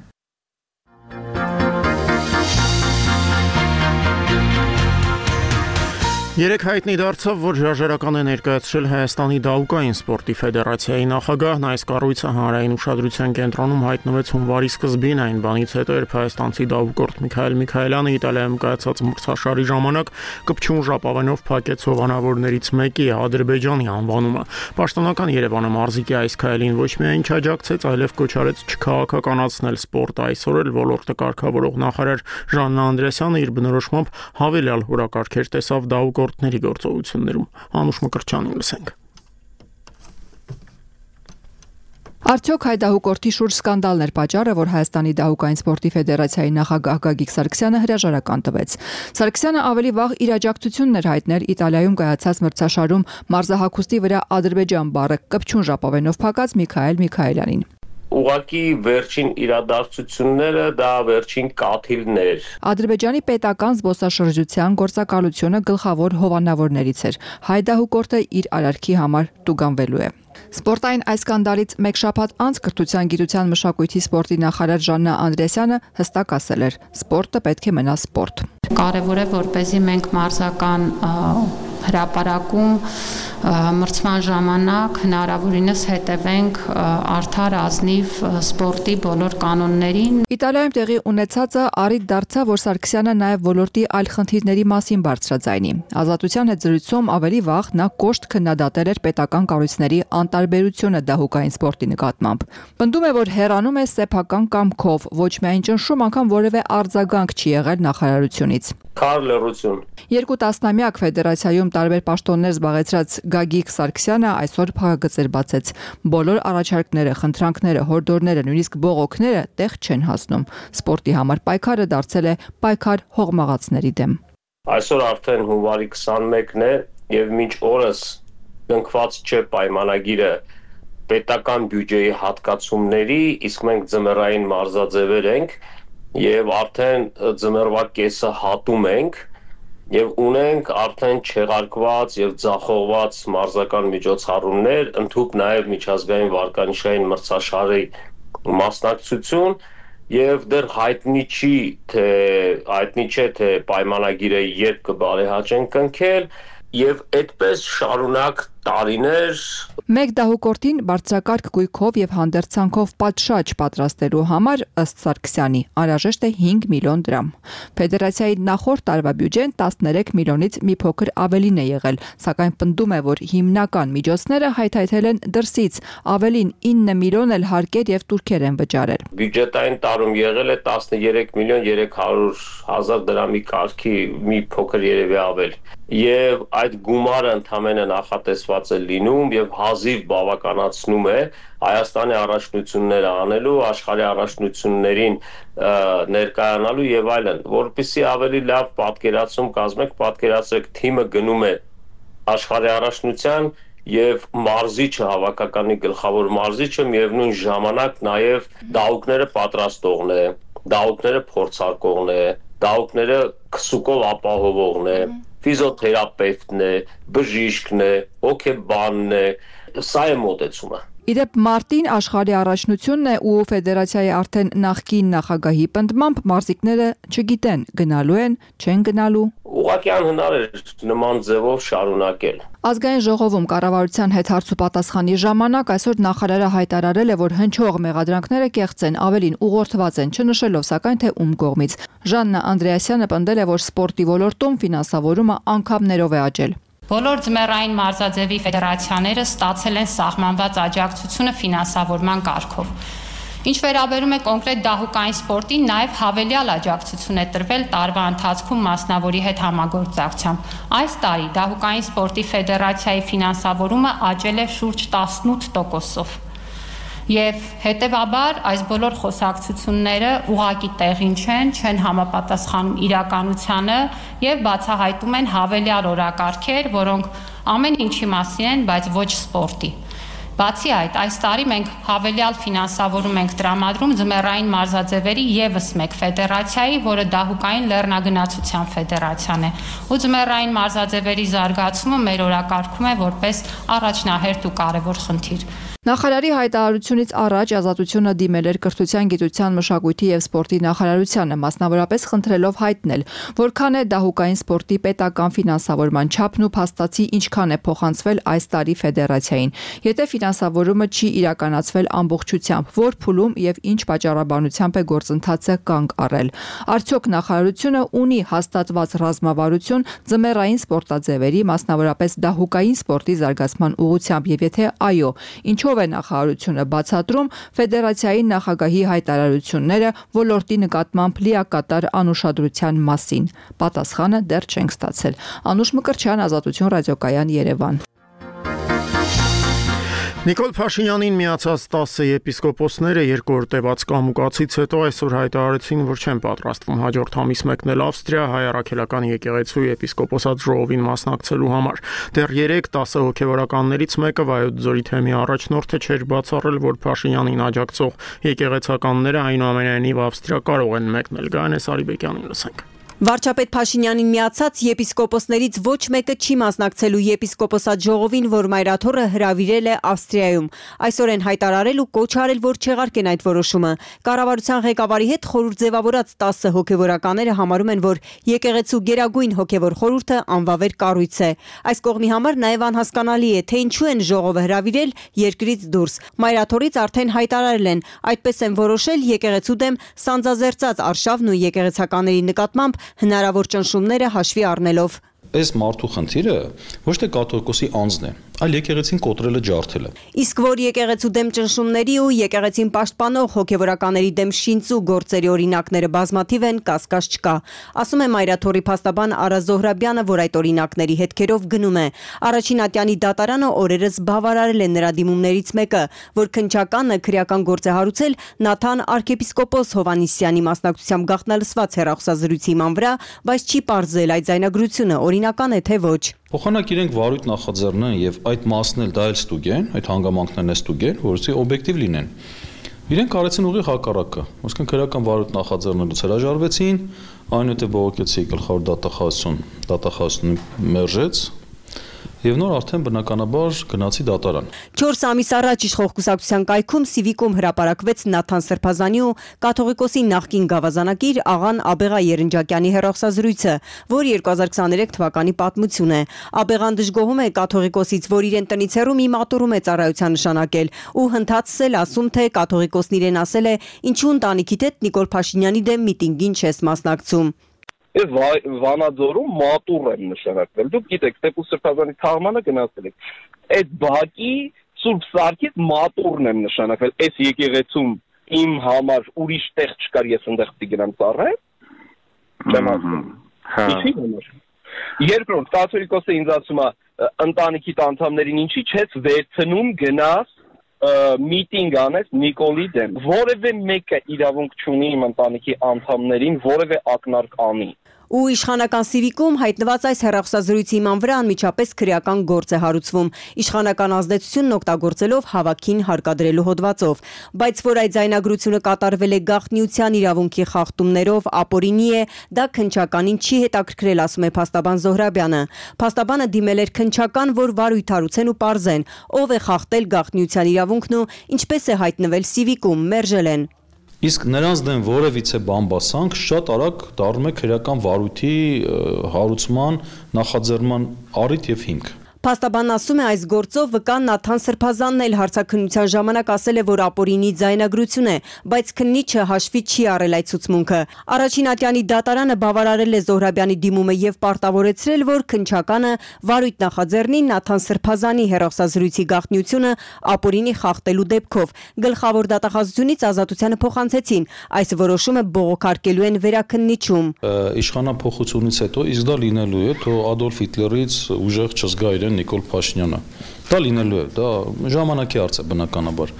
Երեք հայտնի դարձավ, որ հրաժարական է ներկայացրել Հայաստանի դահուկային սպորտի ֆեդերացիայի նախագահն, այս կառույցը հանրային ուշադրության կենտրոնում հայտնվեց հունվարի սկզբին, այն բանից հետո, երբ հայաստանցի դահուկորդ Միքայել Միքայելյանը Իտալիայում կայացած մրցաշարի ժամանակ կպչուն ժապավենով փակեց հովանավորներից մեկի Ադրբեջանի անվանումը։ Պաշտոնական Երևանը մարզիկի այս քայլին ոչ միայն չաջակցեց, այլև կոչարեց չքաղաքականացնել սպորտը։ Այսօր էլ ոլորտը կարգավորող նախարար Ժաննա Անդրեասյանը իր բնորոշմամբ հավելյալ հորակարգեր տեսավ դահուկորտների գործողություններում։ Անուշ Մկրտչյանին լսենք։ Արդյոք հայ դահուկորդի շուրջ սկանդալն էր պատճառը, որ Հայաստանի դահուկային սպորտի ֆեդերացիայի նախագահ Գագիկ Սարգսյանը հրաժարական տվեց։ Սարգսյանը ավելի վաղ իր աջակցությունն էր հայտնել Իտալիայում կայացած մրցաշարում մարզահագուստի վրա Ադրբեջան բառը կպչուն ժապավենով փակած Միքայել Միքայելյանին։ Ուղղակի վերջին իրադարձությունները դա վերջին կաթիլներ։ Ադրբեջանի պետական զբոսաշրջության գործակալությունը գլխավոր հովանավորներից էր։ Հայ դահուկորդը իր արարքի համար տուգանվելու է։ Սպորտային այս սկանդալից մեկ շաբաթ անց Կրթության, գիտության, մշակույթի սպորտի նախարար Ժաննա Անդրեասյանը հստակ ասել էր. սպորտը պետք է մնա սպորտ։ Կարևոր է, որպեսզի մենք մարզական հրապարակում մրցման ժամանակ հնարավորինս հետևենք արդար ազնիվ սպորտի բոլոր կանոններին։ Իտալիայում տեղի ունեցածը առիթ դարձավ, որ Սարգսյանը նաև ոլորտի այլ խնդիրների մասին բարձրաձայնի։ Ազատության հետ զրույցում ավելի վաղ նա կոշտ քննադատել էր պետական կառույցների անտարբերությունը դահուկային սպորտի նկատմամբ։ Պնդում է, որ հեռանում է սեփական կամքով, ոչ միայն ճնշում, անգամ որևէ արձագանք չի եղել նախարարությունից։ Քարլերություն։ 2 տասնամյակ ֆեդերացիայում տարբեր պաշտոններ զբաղեցրած Գագիկ Սարգսյանը այսօր փակագծեր բացեց։ Բոլոր առաջարկները, խնդրանքները, հորդորները, նույնիսկ բողոքները տեղ չեն հասնում։ Սպորտի համար պայքարը դարձել է պայքար հողմաղացների դեմ։ Այսօր արդեն հունվարի 21-ն է եւ մինչ օրս կնքված չէ պայմանագիրը պետական բյուջեի հատկացումների, իսկ մենք ձմեռային մարզաձևեր ենք եւ արդեն ձմեռվա կեսը հատում ենք եւ ունենք արդեն չեղարկված եւ ձախողված մարզական միջոցառումներ, ընդհուպ նաեւ միջազգային վարկանիշային մրցաշարի մասնակցություն եւ դեռ հայտնի չէ թե պայմանագիրը երբ կբարեհաճեն կնքել եւ այդպես շարունակ տարիներ։ Մեկ դահուկորդին բարձրակարգ գույքով եւ հանդերձանքով պատշաճ պատրաստելու համար ըստ Սարգսյանի անհրաժեշտ է 5 միլիոն դրամ։ Ֆեդերացիայի նախորդ տարվա բյուջեն 13 միլիոնից մի փոքր ավելին է եղել, սակայն պնդում է, որ հիմնական միջոցները հայթայթել են դրսից, ավելին 9 միլիոն էլ հարկեր եւ տուրքեր են վճարել։ Բյուջետային տարում եղել է 13 միլիոն 300 հազար դրամի կարգի մի փոքր երևի ավել եւ այդ գումարը ընդհանրապես նախատեսված է լինում եւ հազիվ բավականացնում է Հայաստանի առաջնությունները անելու, աշխարհի առաջնություններին ներկայանալու եւ այլն, որպեսզի ավելի լավ պատկերացում կազմեք, պատկերացրեք թիմը գնում է աշխարհի առաջնության եւ մարզիչը հավաքականի գլխավոր մարզիչը միևնույն ժամանակ նաեւ դահուկները պատրաստողն է, դահուկները փորձարկողն է, դահուկները քսուկով ապահովողն է, ֆիզիոթերապևտն է, բժիշկն է, հոգեբանն է, սա է մոտեցումը։ Իդեպ մարտին աշխարհի առաջնությունն է ու ֆեդերացիայի արդեն նախկին նախագահի պնդմամբ մարզիկները չգիտեն գնալու են, չեն գնալու։ Ուղղակի անհնար է նման ձևով շարունակել։ Ազգային ժողովում կառավարության հետ հարցուպատասխանի ժամանակ այսօր նախարարը հայտարարել է, որ հնչող մեղադրանքները կեղծ են, ավելին ուղղորդված են, չնշելով սակայն թե ում կողմից։ Ժաննա Անդրեասյանը պնդել է, որ սպորտի ոլորտում ֆինանսավորումը անգամներով է աճել։ Բոլոր ձմեռային մարզաձևի ֆեդերացիաները ստացել են սահմանված աջակցությունը ֆինանսավորման կարգով։ Ինչ վերաբերում է կոնկրետ դահուկային սպորտին, նաև հավելյալ աջակցություն է տրվել տարվա ընթացքում մասնավորի հետ համագործակցությամբ։ Այս տարի դահուկային սպորտի ֆեդերացիայի ֆինանսավորումը աճել է շուրջ 18%-ով։ Եվ հետևաբար այս բոլոր խոսակցությունները ուղղակի տեղին չեն համապատասխանում իրականությանը եւ բացահայտում են հավելյալ օրակարգեր, որոնք ամեն ինչի մասին են, բայց ոչ սպորտի։ Բացի այդ, այս տարի մենք հավելյալ ֆինանսավորում ենք տրամադրում ձմեռային մարզաձևերի եւս մեկ ֆեդերացիայի, որը դահուկային լեռնագնացության ֆեդերացիան է։ Ու ձմեռային մարզաձևերի զարգացումը մեր օրակարգում է որպես առաջնահերթ ու կարևոր խնդիր։ Նախարարի հայտարարությունից առաջ Ազատությունը դիմել էր Կրթության, գիտության, մշակույթի եւ սպորտի նախարարությանը, մասնավորապես խնդրելով հայտնել, որքան է դահուկային սպորտի պետական ֆինանսավորման չափն ու փաստացի ինչքան է փոխանցվել այս տարի ֆեդերացիային։ Եթե ֆինանսավորումը չի իրականացվել ամբողջությամբ, որ փուլում եւ ինչ պատճառաբանությամբ է գործընթացը կանգ առել։ Արդյոք նախարարությունը ունի հաստատված ռազմավարություն ձմեռային սպորտաձևերի, մասնավորապես դահուկային սպորտի զարգացման ուղղությամբ եւ եթե այո, ինչով է նախարարությունը բացատրում ֆեդերացիայի նախագահի հայտարարությունները ոլորտի նկատմամբ լիակատար անուշադրության մասին։ Պատասխանը դեռ չենք ստացել։ Անուշ Մկրտչյան, Ազատություն ռադիոկայան, Երևան։ Նիկոլ Փաշինյանին միացած 10 եպիսկոպոսները երկու օր տևած կամուկացից հետո այսօր հայտարարեցին, որ չեն պատրաստվում հաջորդ ամիս մեկնել Ավստրիա հայ առաքելական եկեղեցու եպիսկոպոսատ ժողովին մասնակցելու համար։ Դեռ 3-10 հոգևորականներից մեկը Վայոց ձորի թեմի առաջնորդը չէր բացառել, որ Փաշինյանին աջակցող եկեղեցականները այնուամենայնիվ Ավստրիա կարող են մեկնել։ Գայանե Սարիբեկյանին լսենք։ Վարչապետ Փաշինյանին միացած եպիսկոպոսներից ոչ մեկը չի մասնակցելու եպիսկոպոսատ ժողովին, որ մայրաթոռը հրավիրել է Ավստրիայում։ Այսօր են հայտարարել ու կոչ արել, որ չեղարկեն այդ որոշումը։ Կառավարության ղեկավարի հետ խորհուրդ ձևավորած 10 հոգևորականները համարում են, որ եկեղեցու գերագույն հոգևոր խորհուրդը անվավեր կառույց է։ Այս կողմի համար նաև անհասկանալի է, թե ինչու են ժողովը հրավիրել երկրից դուրս։ Մայրաթոռից արդեն հայտարարել են, այդպես են որոշել եկեղեցու դեմ սանձազերծած արշավն ու եկեղեցականների նկատմամբ հնարավոր ճնշումները հաշվի առնելով։ Այս մարդու խնդիրը ոչ թե կաթողիկոսի անձն է, այլ եկեղեցին կոտրելը ջարդելը։ Իսկ որ եկեղեցու դեմ ճնշումների ու եկեղեցին պաշտպանող հոգևորականների դեմ շինծու գործերի օրինակները բազմաթիվ են, կասկած չկա։ Ասում է մայրաթոռի փաստաբան Արա Զոհրաբյանը, որ այդ օրինակների հետքերով գնում է։ Առաջին ատյանի դատարանը օրերս բավարարել է նրա դիմումներից մեկը, որ քննչականը քրեական գործ է հարուցել Նաթան arczepiskopos Հովանիսյանի մասնակցությամբ գաղտնալսված հեռախոսազրույցի ման վրա, բայց չի պարզել այդ ձայնագրությունը օրինական է թե ոչ։ Փոխանակ իրենք վարույթ նախաձեռնեն եւ այդ մասն էլ դա էլ ստուգեն, այդ հանգամանքներն էլ ստուգեն, որովհետեւ օբյեկտիվ լինեն։ Իրենք արեցին ուղիղ հակառակը, այսինքն քրեական վարույթ նախաձեռնելուց հրաժարվեցին, այնուհետեւ բողոքեցի գլխավոր դատախազությունը մերժեց եւ նոր արդեն բնականաբար գնացի դատարան։ 4 ամիս առաջ իշխող կուսակցության կայքում Civic-ում հրապարակվեց Նաթան Սրբազանի ու կաթողիկոսի նախկին գավազանակիր աղան Աբեղա Երնջակյանի հեռախոսազրույցը, որ 2023 թվականի պատմություն է։ Աբեղան դժգոհում է կաթողիկոսից, որ իրեն տնից հեռու մի մատուռում է ծառայության նշանակել ու հնդածել ասում, թե կաթողիկոսն իրեն ասել է, ինչու ընտանիքիդ հետ Նիկոլ Փաշինյանի դեմ միտինգին չես մասնակցում։ Ես Վանաձորում մատուռ եմ նշանակվել։ Դուք գիտեք, Տեպուս Սրբազանի թաղմանը գնացել եք։ Այդ բակի Սուրբ Սարգիս մատուռն եմ նշանակվել։ Այս եկեղեցում իմ համար ուրիշ տեղ չկար, ես այնտեղ պիտի գնամ ծառայել։ Չեմ ասում։ Ինչի՞ համար։ Երկրորդ, կաթողիկոսը ինձ ասում է, ընտանիքիդ անդամներին ինչի՞ չես վերցնում գնաս միտինգ անես Նիկոլի դեմ։ Որևէ մեկը իրավունք չունի իմ ընտանիքի անդամներին որևէ ակնարկ անի։ Ու իշխանական Civic-ում հայտնված այս հեռախոսազրույցի հիման վրա անմիջապես քրեական գործ է հարուցվում, իշխանական ազդեցությունն օգտագործելով հավաքին հարկադրելու հոդվածով, բայց որ այդ ձայնագրությունը կատարվել է գաղտնիության իրավունքի խախտումներով, ապօրինի է, դա քննչականին չի հետաքրքրել, ասում է փաստաբան Զոհրաբյանը։ Փաստաբանը դիմել էր քննչական, որ վարույթ հարուցեն ու պարզեն, ով է խախտել գաղտնիության իրավունքն ու ինչպես է հայտնվել Civic-ում, մերժել են։ Իսկ նրանց դեմ որևիցե բան բասանք շատ արագ դառնում է քրեական վարույթի հարուցման նախաձեռնման առիթ եւ հիմք։ Փաստաբանն ասում է, այս գործով վկան Նաթան Սրբազանն էլ հարցաքննության ժամանակ ասել է, որ ապօրինի ձայնագրություն է, բայց քննիչը հաշվի չի առել այդ ցուցմունքը։ Առաջին ատյանի դատարանը բավարարել է Զոհրաբյանի դիմումը եւ պարտավորեցրել, որ քննչականը վարույթ նախաձեռնի Նաթան Սրբազանի հեռախոսազրույցի գաղտնիությունը ապօրինի խախտելու դեպքով։ Գլխավոր դատախազությունից ազատությանը փոխանցեցին։ Այս որոշումը բողոքարկելու են վերաքննիչում։ Իշխանափոխությունից հետո իսկ դա լինելու է, թող Ադոլֆ Հիտլերից ուժեղ չզգա իրեն Նիկոլ Փաշինյանը։ Դա լինելու է, դա ժամանակի հարց է բնականաբար։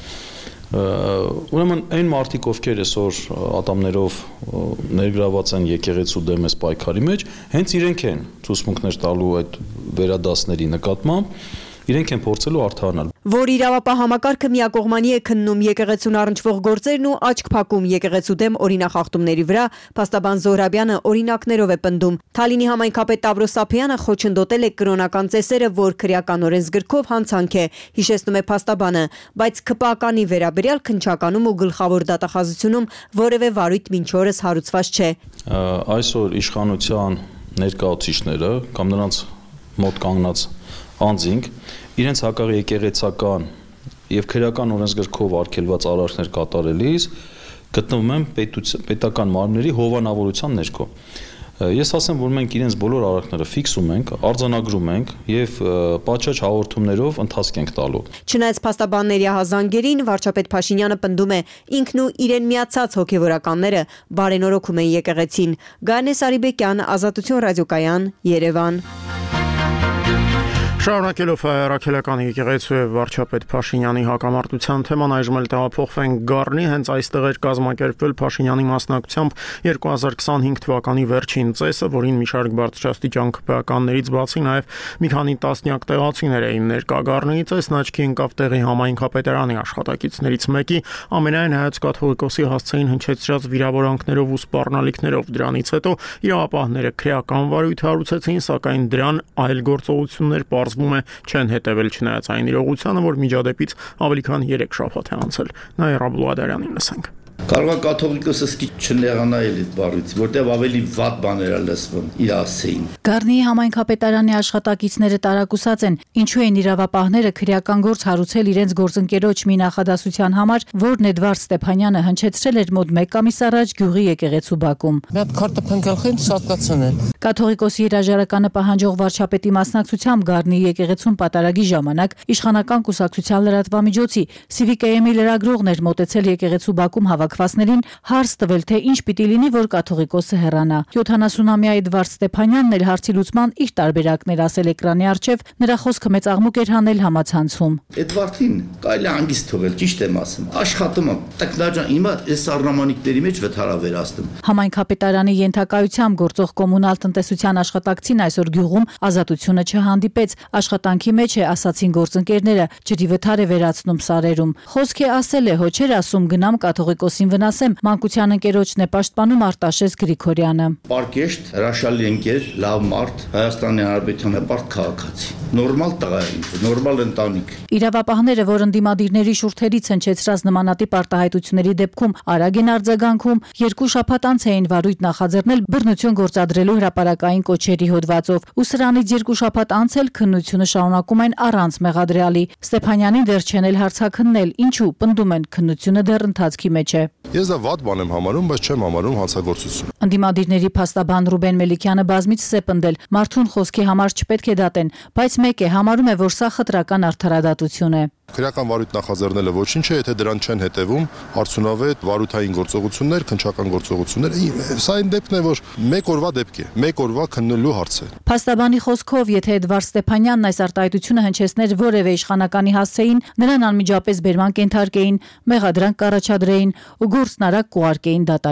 Ուրեմն այն մարդիկ, ովքեր այսօր ատամներով ներգրաված են եկեղեցու դեմ այս պայքարի մեջ, հենց իրենք են ցուցմունքներ տալու այդ վերադասների նկատմամբ, իրենք են փորձելու արդարանալ։ Որ իրավապահ համակարգը միակողմանի է քննում եկեղեցուն առնչվող գործերն ու աչք փակում եկեղեցու դեմ օրինախախտումների վրա, փաստաբան Զոհրաբյանը օրինակներով է պնդում։ Թալինի համայնքապետ Տավրոս Սափյանը խոչընդոտել է կրոնական ծեսերը, որ քրեական օրենսգրքով հանցանք է, հիշեցնում է փաստաբանը, բայց ԿՊԱ-կանի վերաբերյալ քննչականում ու գլխավոր դատախազությունում որևէ վարույթ մինչ օրս հարուցված չէ։ Այսօր իշխանության ներկայացուցիչները կամ նրանց մոտ կանգնած անձինք իրենց հակառակ եկեղեցական եւ քրեական օրենսգրքով արգելված արարքներ կատարելիս գտնվում են պետական մարմինների հովանավորության ներքո։ Ես ասեմ, որ մենք իրենց բոլոր արարքները ֆիքսում ենք, արձանագրում ենք եւ պատշաճ հաղորդումներով ընթացք ենք տալու։ Չնայած փաստաբանների ահազանգերին, վարչապետ Փաշինյանը պնդում է, ինքն ու իրեն միացած հոգեվորականները բարենորոգում են եկեղեցին։ Գայանե Սարիբեկյան, Ազատություն ռադիոկայան, Երևան։ Շարունակելով հայրաքելական եկեղեցու եւ վարչապետ Փաշինյանի հակամարտության թեման, այժմ էլ տեղափոխվենք Գառնի, հենց այստեղ էր կազմակերպվել Փաշինյանի մասնակցությամբ 2025 թվականի վերջին ծեսը, որին մի շարք բարձրաստիճան ԿՊԱ-ականներից բացի նաեւ մի քանի տասնյակ տեղացիներ էին ներկա։ Գառնիից այս աչքի ընկավ տեղի համայնքապետարանի աշխատակիցներից մեկի, ամենայն հայոց կաթողիկոսի հասցեին հնչեցրած վիրավորանքներով ու սպառնալիքներով։ Դրանից հետո իրավապահները քրեական վարույթ հարուցեցին, սակայն դրան այլ գործողություններ պարզվում է չեն հետևել, չնայած այն իրողությանը, որ միջադեպից ավելի քան 3 շաբաթ է անցել։ Նաիրա Բլուադարյանին լսենք։ Կարող է կաթողիկոսը սկի չնեղանայել այդ բառից, որտեղ ավելի վատ բաներ է լսվում իր ասեին։ Գառնիի համայնքապետարանի աշխատակիցները տարակուսած են, ինչու են իրավապահները քրեական գործ հարուցել իրենց գործընկերոջ մի նախադասության համար, որն Էդվարդ Ստեփանյանը հնչեցրել էր մոտ 1 ամիս առաջ գյուղի եկեղեցու բակում։ Մի հատ քարտը փնկելխին սատկացան են։ Կաթողիկոսի հրաժարականը պահանջող վարչապետի մասնակցությամբ Գառնիի եկեղեցուն պատարագի ժամանակ իշխանական կուսակցության լրատվամիջոցի Civic-ի լրագրողներ մոտեցել եկեղեցու բակում հավաքվածներին հարց տվել, թե ինչ պիտի լինի, որ կաթողիկոսը հեռանա։ 70-ամյա Էդվարդ Ստեփանյանն էլ հարցի լուծման իր տարբերակներ ասել էկրանի առջև, նրա խոսքը մեծ աղմուկ էր հանել համացանցում։ Էդվարդին կարելի է հանգիստ թողել, ճիշտ եմ ասում։ Աշխատում է, տեխնոջան, հիմա այս առնամանիքների մեջ վթարավերացնում։ Համայնքապետարանի ենթակայությամբ գործող կոմունալ տնտեսության աշխատակցին այսօր գյուղում Ազատությունը չհանդիպեց, աշխատանքի մեջ է, ասացին գործընկերները, ջրի վթար է վերացնում սարերում։ Խոսք է ասել է, հո չէր ասում գնամ կաթողիկոսին վնասեմ, մանկության ընկերոջն է պաշտպանում Արտաշես Գրիգորյանը։ Պարկեշտ, հրաշալի ընկեր, լավ մարդ, Հայաստանի Հանրապետության հպարտ քաղաքացի։ Նորմալ տղա է, նորմալ ընտանիք։ Իրավապահները, որ ընդդիմադիրների շուրթերից հնչեցրած նմանատիպ արտահայտությունների դեպքում արագ են արձագանքում, 2 շաբաթ անց էին վարույթ նախաձեռնել բռնություն գործադրելու հրապարակային կոչերի հոդվածով, ու սրանից 2 շաբաթ անց էլ քննությունը շարունակում են առանց մեղադրյալի։ Ստեփանյանին դեռ չեն էլ հարցաքննել, ինչու պնդում են քննությունը դեռ ընթացքի մեջ է։ Ես դա վատ բան եմ համարում, բայց չեմ համարում հանցագործություն։ Ընդդիմադիրների փաստաբան Ռուբեն Մելիքյանը բազմիցս է պնդել, մարդուն խոսքի համար չպետք է դատեն, բայց մեկ է, համարում է, որ սա խտրական արդարադատություն է։ Քրեական վարույթ նախաձեռնելը ոչինչ է, եթե դրան չեն հետևում արդյունավետ վարույթային գործողություններ, քննչական գործողություններ։ Սա այն դեպքն է, որ մեկ օրվա դեպք է, մեկ օրվա քննելու հարց է։ Փաստաբանի խոսքով, եթե Էդվարդ Ստեփանյանն այս արտահայտությունը հնչեցներ որևէ իշխանականի հասցեին, նրան անմիջապես բերման կենթարկեին, մեղադրանք կառաջադրեին ու գործն արագ կուղարկեին դատարան։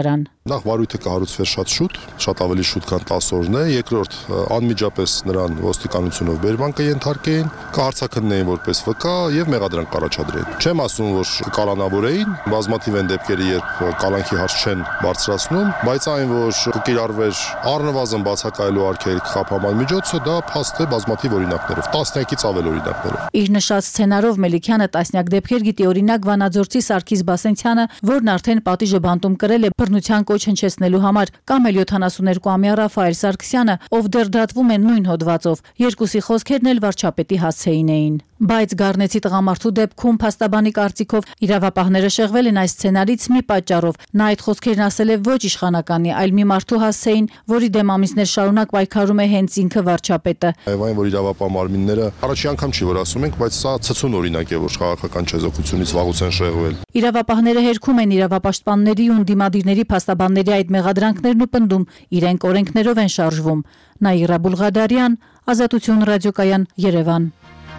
Նախ վարույթը կհարուցվեր շատ շուտ, շատ ավելի շուտ քան 10 օրն է, երկրորդ անմիջապես նրան ոստիկանությունով բերման կենթարկեին, կհարցաքննեին որպես վկա եւ մեղադրանք կառաջադրեին։ Չեմ ասում, որ կկալանավորեին, բազմաթիվ են դեպքերը, երբ կալանքի հարց չեն բարձրացնում, բայց այն, որ կկիրառվեր առնվազն բացակայելու արգելք խափանման միջոցը, դա փաստ է բազմաթիվ օրինակներով, 10-ից ավել օրինակներով։ Իր նշած սցենարով Մելիքյանը տասնյակ դեպքեր գիտի, օրինակ Վանաձորցի Սարգիս Բասենցյանը, որն արդեն պատիժը բանտում կրել է բռնության կոչ հնչեցնելու համար, կամ էլ 72-ամյա Ռաֆայել Սարգսյանը, ով դեռ դատվում է նույն հոդվածով, երկուսի խոսքերն էլ վարչապետի հասցեին էին։ Բայց Գառնեցի տղամարդու դեպքում փաստաբանի կարծիքով իրավապահները շեղվել են այս սցենարից մի պատճառով։ Նա այդ խոսքերն ասել է ոչ իշխանականի, այլ մի մարդու հասցեին, որի դեմ ամիսներ շարունակ պայքարում է հենց ինքը վարչապետը։ Այո, այն որ իրավապահ մարմինները առաջի անգամ չի որ ասում ենք, բայց սա ցցուն օրինակ է, որ քաղաքական չեզոքությունից վաղուց են շեղվել։ Իրավապահները հերքում են իրավապաշտպանների ու դիմադիրների փաստաբանների այդ մեղադրանքներն ու պնդում, իրենք օրենքներով են շարժվում։ Նաիրա Բուլղադարյան, Ազատություն ռադիոկայան, Երևան։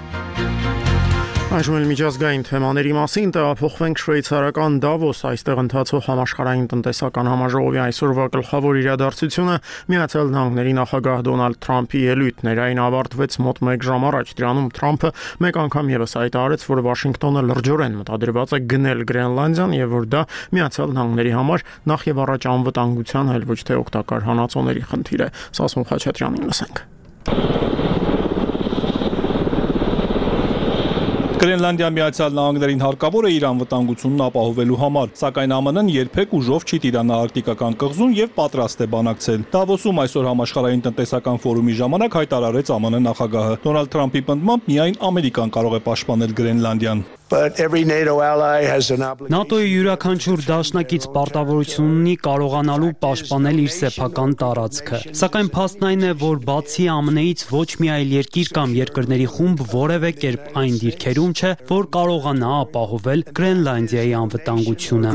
Այժմ էլ միջազգային թեմաների մասին տեղափոխվենք շվեյցարական Դավոս, այստեղ ընթացող համաշխարհային տնտեսական համաժողովի այսօրվա գլխավոր իրադարձությունը Միացյալ Նահանգների նախագահ Դոնալդ Թրամփի ելույթն էր, այն ավարտվեց մոտ 1 ժամ առաջ։ Դրանում Թրամփը մեկ անգամ եւս հայտարարեց, որ Վաշինգտոնը լրջորեն մտադրված է գնել Գրենլանդիան եւ որ դա Միացյալ Նահանգների համար նախ եւ առաջ անվտանգության, այլ ոչ թե օգտակար հանածոների խնդիր է։ Սասուն Խաչատրյանին լսենք։ Գրենլանդիան Միացյալ Նահանգներին հարկավոր է իր անվտանգությունն ապահովելու համար, սակայն ԱՄՆ-ն երբեք ուժով չի տիրանա արկտիկական կղզուն եւ պատրաստ է բանակցել։ Դավոսում այսօր համաշխարհային տնտեսական ֆորումի ժամանակ հայտարարեց ԱՄՆ նախագահը։ Դոնալդ Թրամփի պնդմամբ միայն Ամերիկան կարող է պաշտպանել Գրենլանդիան։ ՆԱՏՕ-ի յուրաքանչյուր դաշնակից պարտավորություն ունի կարողանալու պաշտպանել իր սեփական տարածքը։ Սակայն փաստն այն է, որ բացի ԱՄՆ-ից ոչ մի այլ երկիր կամ երկրների խումբ որևէ կերպ այն դիրքերում չէ, որ կարողանա ապահովել Գրենլանդիայի անվտանգությունը։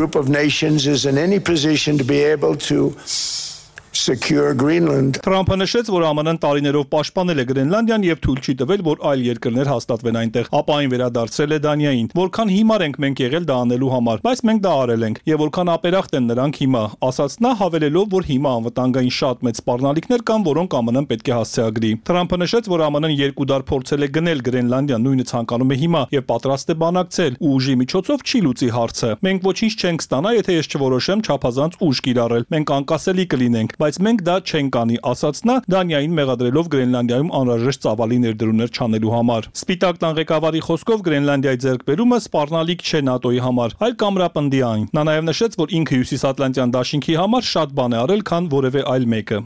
Թրամփը նշեց, որ ԱՄՆ-ն տարիներով պաշտպանել է Գրենլանդիան եւ թույլ չի տվել, որ այլ երկրներ հաստատվեն այնտեղ, ապա այն վերադարձրել է Դանիային։ Որքան հիմար ենք մենք եղել դա անելու համար, բայց մենք դա արել ենք եւ որքան ապերախտ են նրանք հիմա, ասաց նա, հավելելով, որ հիմա անվտանգային շատ մեծ սպառնալիքներ կան, որոնք ԱՄՆ-ն պետք է հասցեագրի։ Թրամփը նշեց, որ ԱՄՆ-ն երկու դար փորձել է գնել Գրենլանդիան, նույնը ցանկանում է հիմա եւ պատրաստ է բանակցել ու ուժի միջոցով չի լուծի հարցը։ Մենք ոչինչ չենք ստանա, եթե ես չորոշեմ չափազանց ուժ կիրառել։ Մենք անկասելի կլինենք, բայց մենք դա չենք անի, ասաց նա, Դանիային մեղադրելով Գրենլանդիայում անհրաժեշտ ծավալի ներդրումներ չանելու համար։ Սպիտակ տան ղեկավարի խոսքով Գրենլանդիայի ձեռքբերումը սպառնալիք չէ ՆԱՏՕ-ի համար, այլ կամրապնդի այն։ Նա նաև նշեց, որ ինքը Հյուսիսատլանտյան դաշինքի համար շատ բան է արել, քան որևէ այլ մեկը։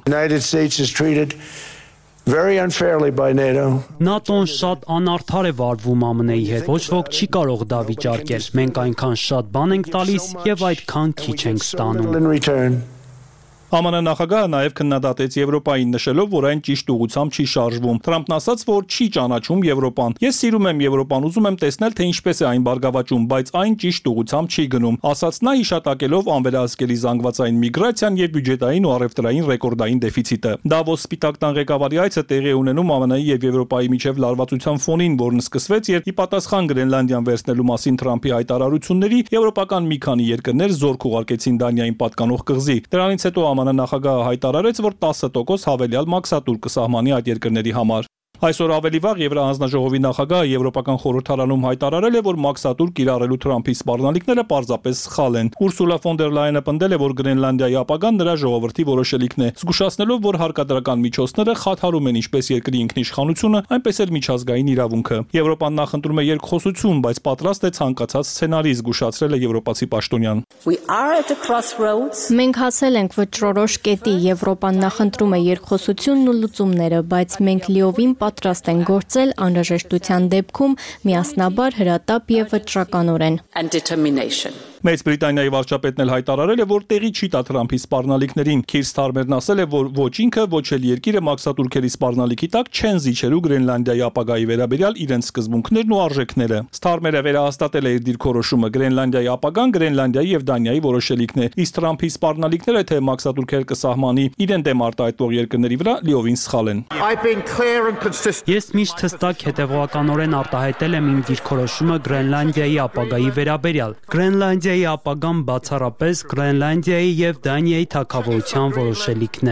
ՆԱՏՕ-ն շատ անարդար է վարվում ԱՄՆ-ի հետ, ոչ ոք չի կարող դա վիճարկել։ Մենք այնքան շատ բան ենք տալիս եւ այդքան քիչ ենք ստանում։ ԱՄՆ նախագահը նաև քննադատեց Եվրոպային, նշելով, որ այն ճիշտ ուղղությամբ չի շարժվում։ Թրամփն ասաց, որ չի ճանաչում Եվրոպան։ Ես սիրում եմ Եվրոպան, ուզում եմ տեսնել, թե ինչպես է այն բարգավաճում, բայց այն ճիշտ ուղղությամբ չի գնում, ասաց նա, հիշատակելով անվերահսկելի զանգվածային միգրացիան եւ բյուջետային ու առևտրային ռեկորդային դեֆիցիտը։ Դավոս Սպիտակ տան ղեկավարի այցը տեղի ունենում ԱՄՆ-ի եւ Եվրոպայի միջև լարվածության ֆոնին, որն սկսվեց, երբ ի պատասխան Գրենլանդիան վերցնելու մասին Թրամփի հայտարարությունների եվրոպական մի քանի երկրներ զորք ուղարկեցին Դանիային պատկանող կղզի։ Դրանից հետո ԱՄՆ նախագահը հայտարարեց, որ 10% հավելյալ մաքսատուր կսահմանի այդ երկրների համար։ Այսօր ավելի վաղ Եվրահանձնաժողովի նախագահը Եվրոպական խորհրդարանում հայտարարել է, որ մաքսատուր կիրառելու Թրամփի սպառնալիքները պարզապես սխալ են։ Ուրսուլա ֆոն դեր Լայենը պնդել է, որ Գրենլանդիայի ապագան նրա ժողովրդի որոշելիքն է, զգուշացնելով, որ հարկադրական միջոցները խաթարում են ինչպես երկրի ինքնիշխանությունը, այնպես էլ միջազգային իրավունքը։ Եվրոպան նախընտրում է երկխոսություն, բայց պատրաստ է ցանկացած սցենարի, զգուշացրել է եվրոպացի պաշտոնյան։ Մենք հասել ենք վճռորոշ կետի, Եվրոպան նախընտրում է երկխոսությունն ու լուծումները, բայց մենք լիովին պատրաստ են գործել անհրաժեշտության դեպքում միասնաբար, հրատապ եւ վճռականորեն։ Մեծ Բրիտանիայի վարչապետն էլ հայտարարել է, որ տեղի չի տա Թրամփի սպառնալիքներին։ Քիր Սթարմերն ասել է, որ ոչ ինքը, ոչ էլ երկիրը մաքսատուրքերի սպառնալիքի տակ չեն զիջելու Գրենլանդիայի ապագայի վերաբերյալ իրենց սկզբունքներն ու արժեքները։ Սթարմերը վերահաստատել է իր դիրքորոշումը Գրենլանդիայի ապագան Գրենլանդիայի եւ Դանիայի որոշելիքն է։ Իսկ Թրամփի սպառնալիքները, թե մաքսատուրքեր կսահմանի իրեն դեմ արտահայտվող երկրների վրա, լիովին սխալ են։ Ես միշտ հստակ հետևողականորեն արտահայտել եմ իմ դիրքորոշումը Գրենլանդիայի ապագայի վերաբերյալ։ Գրենլանդիա Ֆինլանդիայի ապագան բացառապես Գրենլանդիայի եւ Դանիայի թագավորության որոշելիքն է։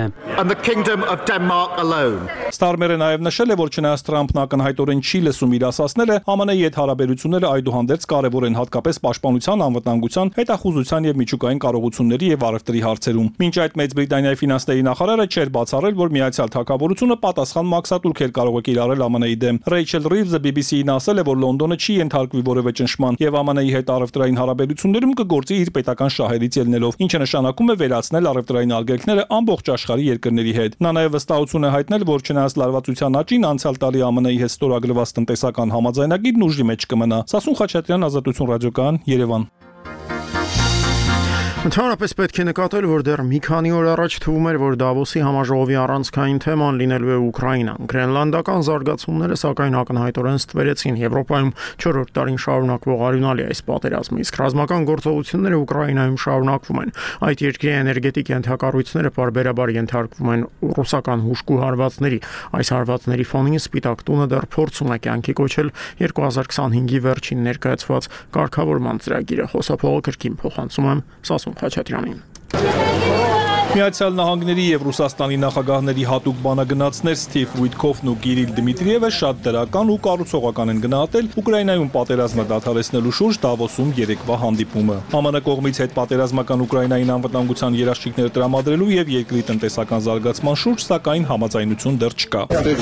Ստարմերը նաև նշել է, որ չնայած Թրամփն ակնհայտորեն չի լսում իր ասածները, ԱՄՆ-ի հետ հարաբերությունները այդուհանդերձ կարևոր են հատկապես պաշտպանության, անվտանգության, հետախուզության եւ միջուկային կարողությունների եւ առևտրի հարցերում։ Մինչ այդ Մեծ Բրիտանիայի ֆինանսների նախարարը չէր բացառել, որ Միացյալ Թագավորությունը պատասխան մաքսատուրքեր կարող է կիրառել ԱՄՆ-ի դեմ։ Ռեյչել Ռիվզը BBC-ին ասել է, որ Լոնդոնը չի ենթարկվի որևէ ճնշման եւ ԱՄՆ-ի հետ առևտրային հարաբերություններում կգործի իր պետական շահերից ելնելով, ինչը նշանակում է վերացնել առևտրային արգելքները ամբողջ աշխարհի երկրների հետ։ Նա նաև վստահություն է հայտնել, որ չնայած լարվածության աճին անցյալ տարի ԱՄՆ-ի հետ ստորագրված տնտեսական համաձայնագիրն ուժի մեջ կմնա։ Սասուն Խաչատրյան, Ազատություն ռադիոկայան, Երևան։ Ընդհանրապես պետք է նկատել, որ դեռ մի քանի օր առաջ թվում էր, որ Դավոսի համաժողովի առանցքային թեման լինելու է Ուկրաինան։ Գրենլանդական զարգացումները սակայն ակնհայտորեն ստվերեցին Եվրոպայում 4-րդ տարին շարունակվող արյունալի այս պատերազմը, իսկ ռազմական գործողությունները Ուկրաինայում շարունակվում են։ Այդ երկրի էներգետիկ ենթակառույցները պարբերաբար ենթարկվում են ռուսական հուժկու հարվածների։ Այս հարվածների ֆոնին Սպիտակ տունը դեռ փորձում է կյանքի կոչել 2025-ի վերջին ներկայացված կարգավորման ծրագիրը։ Խոսափողը կրկին փոխանցում եմ Սասուն Խաչատրյանին։ Միացյալ Նահանգների եւ Ռուսաստանի նախագահների հատուկ բանագնացներ Սթիվ Ուիտքոֆն ու Կիրիլ Դմիտրիևը շատ դրական ու կառուցողական են գնահատել Ուկրաինայում պատերազմը դադարեցնելու շուրջ Դավոսում երեկվա հանդիպումը։ ԱՄՆ կողմից հետպատերազմական Ուկրաինային անվտանգության երաշխիքներ տրամադրելու եւ երկրի տնտեսական զարգացման շուրջ սակայն համաձայնություն դեռ չկա։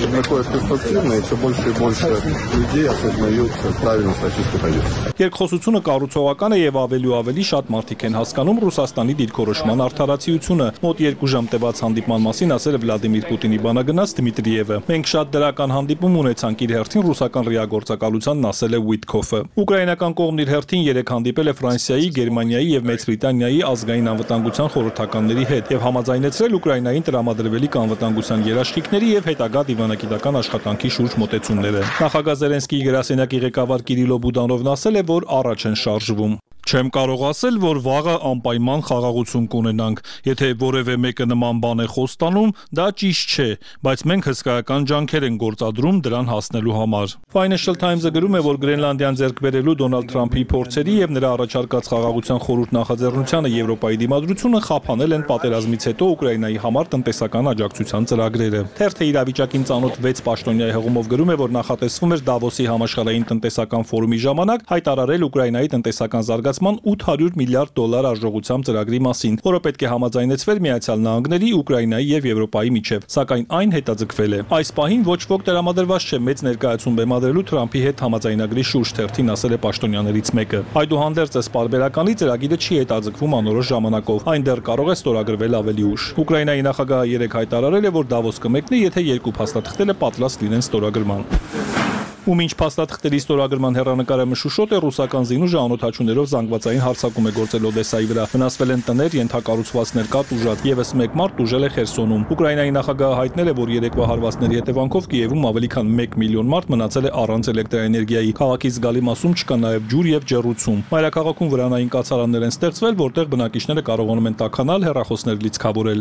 Երկխոսությունը կառուցողական է եւ ավելի ու ավելի շատ մարդիկ են հասկանում Ռուսաստանի դիրքորոշման արդարացիությունը։ Մոտ 2 ժամ տևած հանդիպման մասին ասել է Վլադիմիր Պուտինի բանագնաց Դմիտրիևը։ Մենք շատ դրական հանդիպում ունեցանք իր հերթին ռուսական ռիագործակալությանն ասել է Ուիտքոֆը։ Ուկրաինական կողմն իր հերթին 3 հանդիպել է Ֆրանսիայի, Գերմանիայի եւ Մեծ Բրիտանիայի ազգային անվտանգության խորհրդականների հետ եւ համաձայնեցրել Ուկրաինային տրամադրվելիք անվտանգության երաշխիքների եւ հետագա դիվանագիտական աշխատանքի շուրջ մոտեցումները։ Նախագահ Զելենսկիի գրասենյակի ղեկավար Կիրիլո Բուդանովն ասել է, որ առաջ են շարժվում։ Չեմ կարող ասել, որ վաղը անպայման խաղաղություն կունենանք։ Եթե որևէ մեկը նման բան է խոստանում, դա ճիշտ չէ, բայց մենք հսկայական ջանքեր ենք գործադրում դրան հասնելու համար։ Financial Times-ը գրում է, որ Գրենլանդիան ձեռք բերելու Դոնալդ Թրամփի փորձերի եւ նրա առաջարկած խաղաղության խորհուրդ նախաձեռնությանը Եվրոպայի դիմադրությունը խափանել են պատերազմից հետո Ուկրաինայի համար տնտեսական աջակցության ծրագրերը։ Թերթը իրավիճակին ծանոթ 6 պաշտոնյայի հղումով գրում է, որ նախատեսվում էր Դավոսի համաշխարհային տնտեսական ֆորումի ժամանակ հայտարարել Ուկրաինայի տնտեսական զարգացման $800 միլիարդ արժողությամբ ծրագրի մասին, որը պետք է համաձայնեցվեր Միացյալ Նահանգների, Ուկրաինայի եւ Եվրոպայի միջև, սակայն այն հետաձգվել է։ Այս պահին ոչ ոք տրամադրված չէ մեծ ներկայացում բեմադրելու Թրամփի հետ համաձայնագրի շուրջ, թերթին ասել է պաշտոնյաներից մեկը։ Այդուհանդերձ ըստ պարբերականի ծրագիրը չի հետաձգվում անորոշ ժամանակով, այն դեռ կարող է ստորագրվել ավելի ուշ։ Ուկրաինայի նախագահը երեկ հայտարարել է, որ Դավոս կմեկնի, եթե երկու փաստաթղթերը պատրաստ լինեն ստորագրման։ Ու մինչ փաստաթղթերի ստորագրման հեռանկարը մշուշոտ է, ռուսական զինուժը անօդաչուներով զանգվածային հարձակում է գործել Օդեսայի վրա։ Վնասվել են տներ, ենթակառուցվածքներ կա տուժած, եւս մեկ մարդ տուժել է Խերսոնում։ Ուկրաինայի նախագահը հայտնել է, որ երեկվա հարվածների հետևանքով Կիևում ավելի քան 1 միլիոն մարդ մնացել է առանց էլեկտրաէներգիայի։ Քաղաքի զգալի մասում չկա նաեւ ջուր եւ ջեռուցում։ Մայրաքաղաքում վրանային կացարաններ են ստեղծվել, որտեղ բնակիչները կարողանում են տաքանալ, հեռախոսներ լիցքավորել։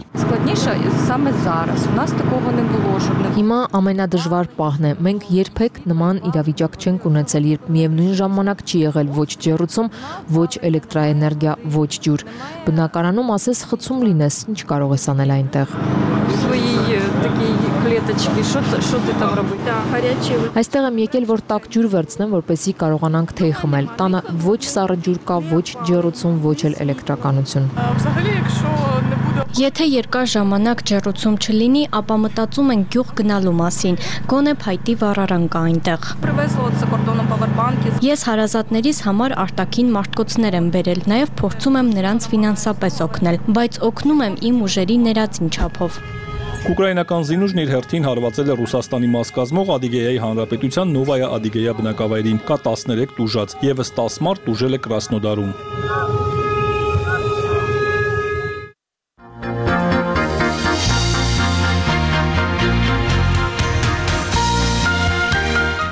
Հիմա ամենադժվար պահն է։ Մենք երբեք նման իրավիճակ չենք ունեցել, երբ միևնույն ժամանակ չի եղել ոչ ջեռուցում, ոչ էլեկտրաէներգիա, ոչ ջուր։ Բնակարանում ասես խցում լինես, ինչ կարող ես անել այնտեղ։ Այստեղ եմ եկել, որ տաք ջուր վերցնեմ, որպեսզի կարողանանք թեյ խմել։ Տանը ոչ սառը ջուր կա, ոչ ջեռուցում, ոչ էլ էլեկտրականություն։ Եթե երկար ժամանակ ջեռուցում չլինի, ապա մտածում են գյուղ գնալու մասին, գոնե փայտի վառարան կա այնտեղ։ Ես հարազատներիս համար արտաքին մարտկոցներ եմ բերել, նաև փորձում եմ նրանց ֆինանսապես օգնել, բայց օգնում եմ իմ ուժերի ներածին չափով։ Ուկրաինական զինուժն իր հերթին հարվածել է Ռուսաստանի մաս կազմող Ադիգեյայի հանրապետության Նովայա Ադիգեյա բնակավայրին, կա 13 տուժած, եւս 10 մարդ տուժել է Կրասնոդարում։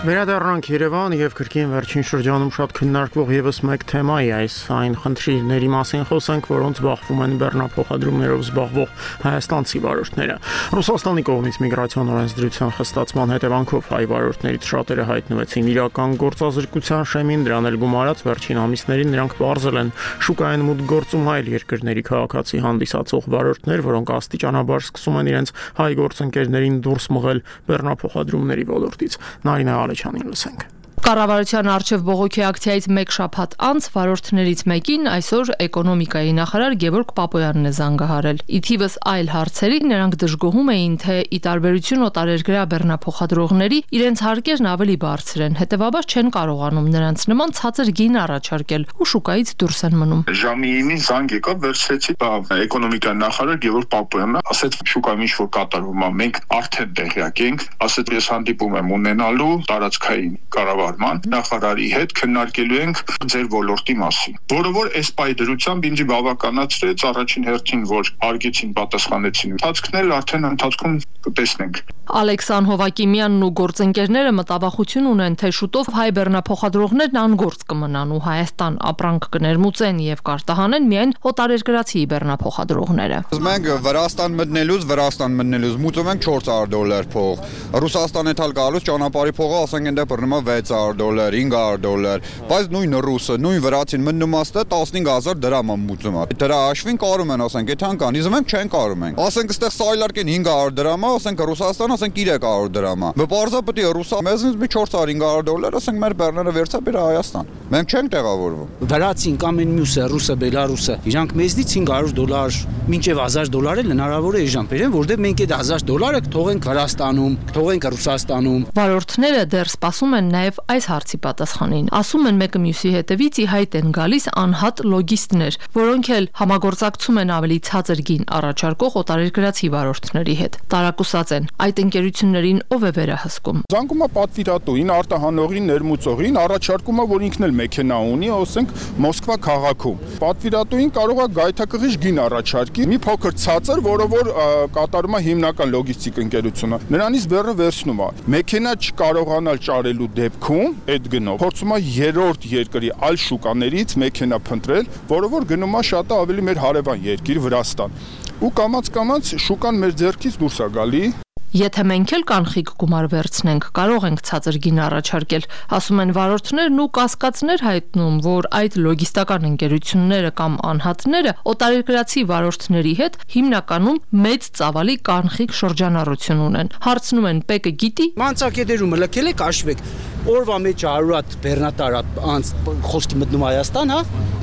Վերադառնանք Երևան եւ կրկին վերջին շրջանում շատ քննարկվող եւս մեկ թեմայի այս այն խնդիրների մասին խոսենք, որոնց բախվում են բեռնափոխադրումներով զբաղվող հայաստանցի վարորդները։ Ռուսաստանի կողմից միգրացիոն օրենսդրության խստացման հետևանքով հայ վարորդներից շատերը հայտնվեցին իրական գործազրկության շեմին, դրան էլ գումարած վերջին ամիսներին նրանք բարձել են շուկային մուտք գործում այլ երկրների քաղաքացի հանդիսացող վարորդներ, որոնք աստիճանաբար սկսում են իրենց հայ գործընկերներին դուրս մղել բեռնափոխադրումների ոլորտից։ Նարինե Ալեչյանին լսենք։ Կառավարության արչև բողոքի ակցիայից մեկ շաբաթ անց վարորդներից մեկին այսօր էկոնոմիկայի նախարար Գևորգ Պապոյանն է զանգահարել։ Ի թիվս այլ հարցերի նրանք դժգոհում էին, թե ի տարբերություն օտարերկրյա բեռնափոխադրողների իրենց հարկերն ավելի բարձր են, հետևաբար չեն կարողանում նրանց նման ցածր գին առաջարկել ու շուկայից դուրս են մնում։ Ժամի 9-ին զանգ եկավ, վերցրեցի էկոնոմիկայի նախարար Գևորգ Պապոյանն, ասաց շուկայում ինչ որ կատարվում է, մենք արդեն տեղյակ ենք, ասաց ես հանդիպում եմ ունենալու տարածքային կառավարման նախարարի հետ քննարկելու ենք ձեր ոլորտի մասին, որը որ այս պայդրությամբ ինձ բավականացրեց առաջին հերթին, որ արգեցին, պատասխանեցին, ընթացքն էլ արդեն ընթացքում կտեսնենք։ Ալեքսան Հովակիմյանն ու գործընկերները մտավախություն ունեն, թե շուտով հայ բեռնափոխադրողներն անգործ կմնան ու Հայաստան ապրանք կներմուծեն եւ կարտահանեն միայն օտարերկրացի բեռնափոխադրողները։ Մենք Վրաստան մտնելուց մուծում ենք $400 փող։ Ռուսաստան էլ գալուց ճանապարհի փողը ասենք այնտեղ բռնում է $600, $500, բայց նույն ռուսը, նույն վրացին մնում աստը 15000 դրամ է մուծում։ Դրա հաշվին կարում են ասենք, եթե անկան, իսկ մենք չենք կարում ենք։ Ասենք այստեղ սայլարկեն 500 դրամ է, ասենք Ռուսաստան ասենք 300 դրամ է։ Բարձա պետք է ռուսա մեզնից մի $400-500, ասենք մեր բեռները վերցա բեր Հայաստան։ Մենք չենք տեղավորվում։ Վրացին կամ այն մյուսը, ռուսը, բելարուսը, իրանք մեզնից $500, մինչև $1000 էլ հնարավոր է իժան բերեն, որտեղ մենք այդ $1000-ը թողենք Վրաստանում, թողենք Ռուսաստանում։ Վարորդները դեռ սպասում են նաև այս հարցի պատասխանին։ Ասում են մեկը մյուսի հետևից ի հայտ են գալիս անհատ լոգիստներ, որոնք էլ համագործակցում են ավելի ցածր գին առաջարկող օտարերկրացի վարորդների հետ։ Տարակուսած են, այդ ընկերություններին ով է վերահսկում։ Զանգում է պատվիրատուին, արտահանողին, ներմուծողին, առաջարկում է, որ ինքն էլ մեքենա ունի, ասենք Մոսկվա քաղաքում։ Պատվիրատուին կարող է գայթակղիչ գին առաջարկի, մի փոքր ցածր, որը որ կատարում է հիմնական լոգիստիկ ընկերությունը։ Նրանից բեռը վերցնում է։ Մեքենա չկարողանալ ճարելու դեպքում այդ գնով փորձում է երրորդ երկրի այլ շուկաներից մեքենա փնտրել, որը որ գնում է շատ ավելի մեր հարևան երկիր Վրաստան։ Ու կամաց շուկան մեր ձեռքից դուրս է գալի։ Եթե մենք էլ կանխիկ գումար վերցնենք, կարող ենք ցածր գին առաջարկել, ասում են վարորդներն ու կասկածներ հայտնում, որ այդ լոգիստական ընկերությունները կամ անհատները օտարերկրացի վարորդների հետ հիմնականում մեծ ծավալի կանխիկ շրջանառություն ունեն։ Հարցնում են Պեկը գիտի։ Մանցակետերումը լքել եք հաշվեք, օրվա մեջ 100 հատ բեռնատարատ անց խոսքի մտնում Հայաստան, հա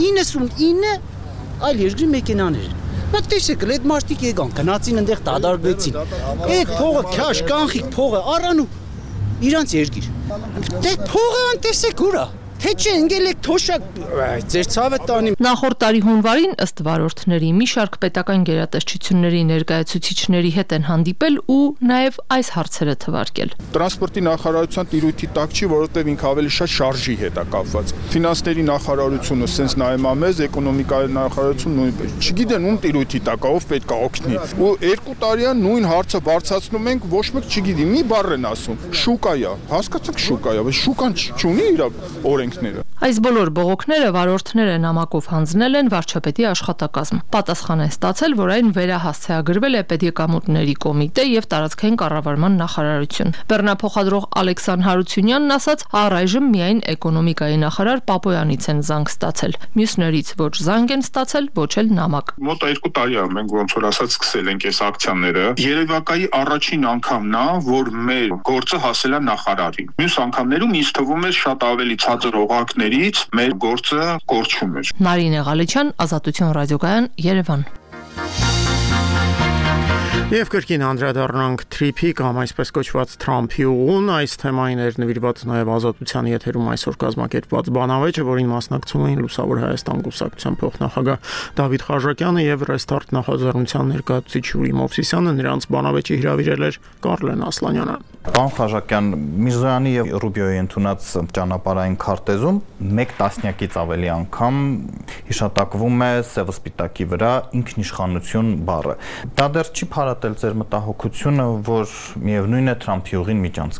99 այլ երկրի մեքենաներ։ Նա տեսեք, այդ մարդիկ եկան, գնացին այնտեղ դադարվեցին։ Այդ փողը քաշ կանխիկ փողը առան ու իրանց երկիր։ Դե փողը անտեսեք ուրա։ Թե չէ ընկել եք թոշակ, ձեր ցավը տանի։ Նախորդ տարի հունվարին ըստ վարորդների մի շարք պետական գերատեսչությունների ներկայացուցիչների հետ են հանդիպել ու նաև այս հարցերը թվարկել։ Տրանսպորտի նախարարության տիրույթի տակ չի, որովհետև ինքը ավելի շատ շարժի հետ է կապված։ Ֆինանսների նախարարությունը սենց նայում է մեզ, էկոնոմիկայի նախարարությունը նույնպես։ Չգիտեն ում տիրույթի տակ է, ով պետք է օգնի։ Ու 2 տարիան նույն հարցը բարձրացնում ենք, ոչ մեկ չգիտի, մի բառ են ասում։ Շուկա է, հասկացեք շուկա է, բայց շուկան չունի իր օրենքները։ Այս բոլոր բողոքները վարորդները նամակով հանձնել են վարչապետի աշխատակազմ։ Պատասխան են ստացել, որ այն վերահասցեագրվել է Պետեկամուտների կոմիտե եւ տարածքային կառավարման նախարարություն։ Բեռնափոխադրող Ալեքսան Հարությունյանն ասաց, առայժմ միայն էկոնոմիկայի նախարար Պապոյանից են զանգ ստացել։ Մյուսներից ոչ զանգ են ստացել, ոչ էլ նամակ։ Մոտ 2 տարի է մենք ոնց որ ասած սկսել ենք այս ակցիաները։ Երևակայի առաջին անգամն է, որ մեր գործը հասել է նախարարին։ Մյուս անգամներում ինձ թվում է շատ ավելի ցածր օղակներից մեր գործը կորչում էր։ Նարինե Ղալեչյան, Ազատություն ռադիոկայան, Երևան։ Եվ կրկին անդրադառնանք Թրիփի կամ այսպես կոչված Թրամփի ուղուն, այս թեմային էր նվիրված նաև Ազատության եթերում այսօր կազմակերպված բանավեճը, որին մասնակցում էին Լուսավոր Հայաստան կուսակցության փոխնախագահ Դավիթ Խաչատյանը եւ Ռեստարտ նախաձեռնության ներկայացուցիչ Յուրի Մովսիսյանը, նրանց բանավեճի հրավիրել էր Կարլեն Ասլանյանը։ Պարոն Խաչատյան, Միրզոյանի եւ Ռուբիոյի ընդունած ճանապարհային քարտեզում 1 տասնյակից ավելի անգամ հիշատակվում է սև սպիտակի վրա ինքնիշխանություն բառը։ Դա դեռ չի փարատել ձեր մտահոգությունը, որ միևնույն է Թրամփի ուղին միջանցք է։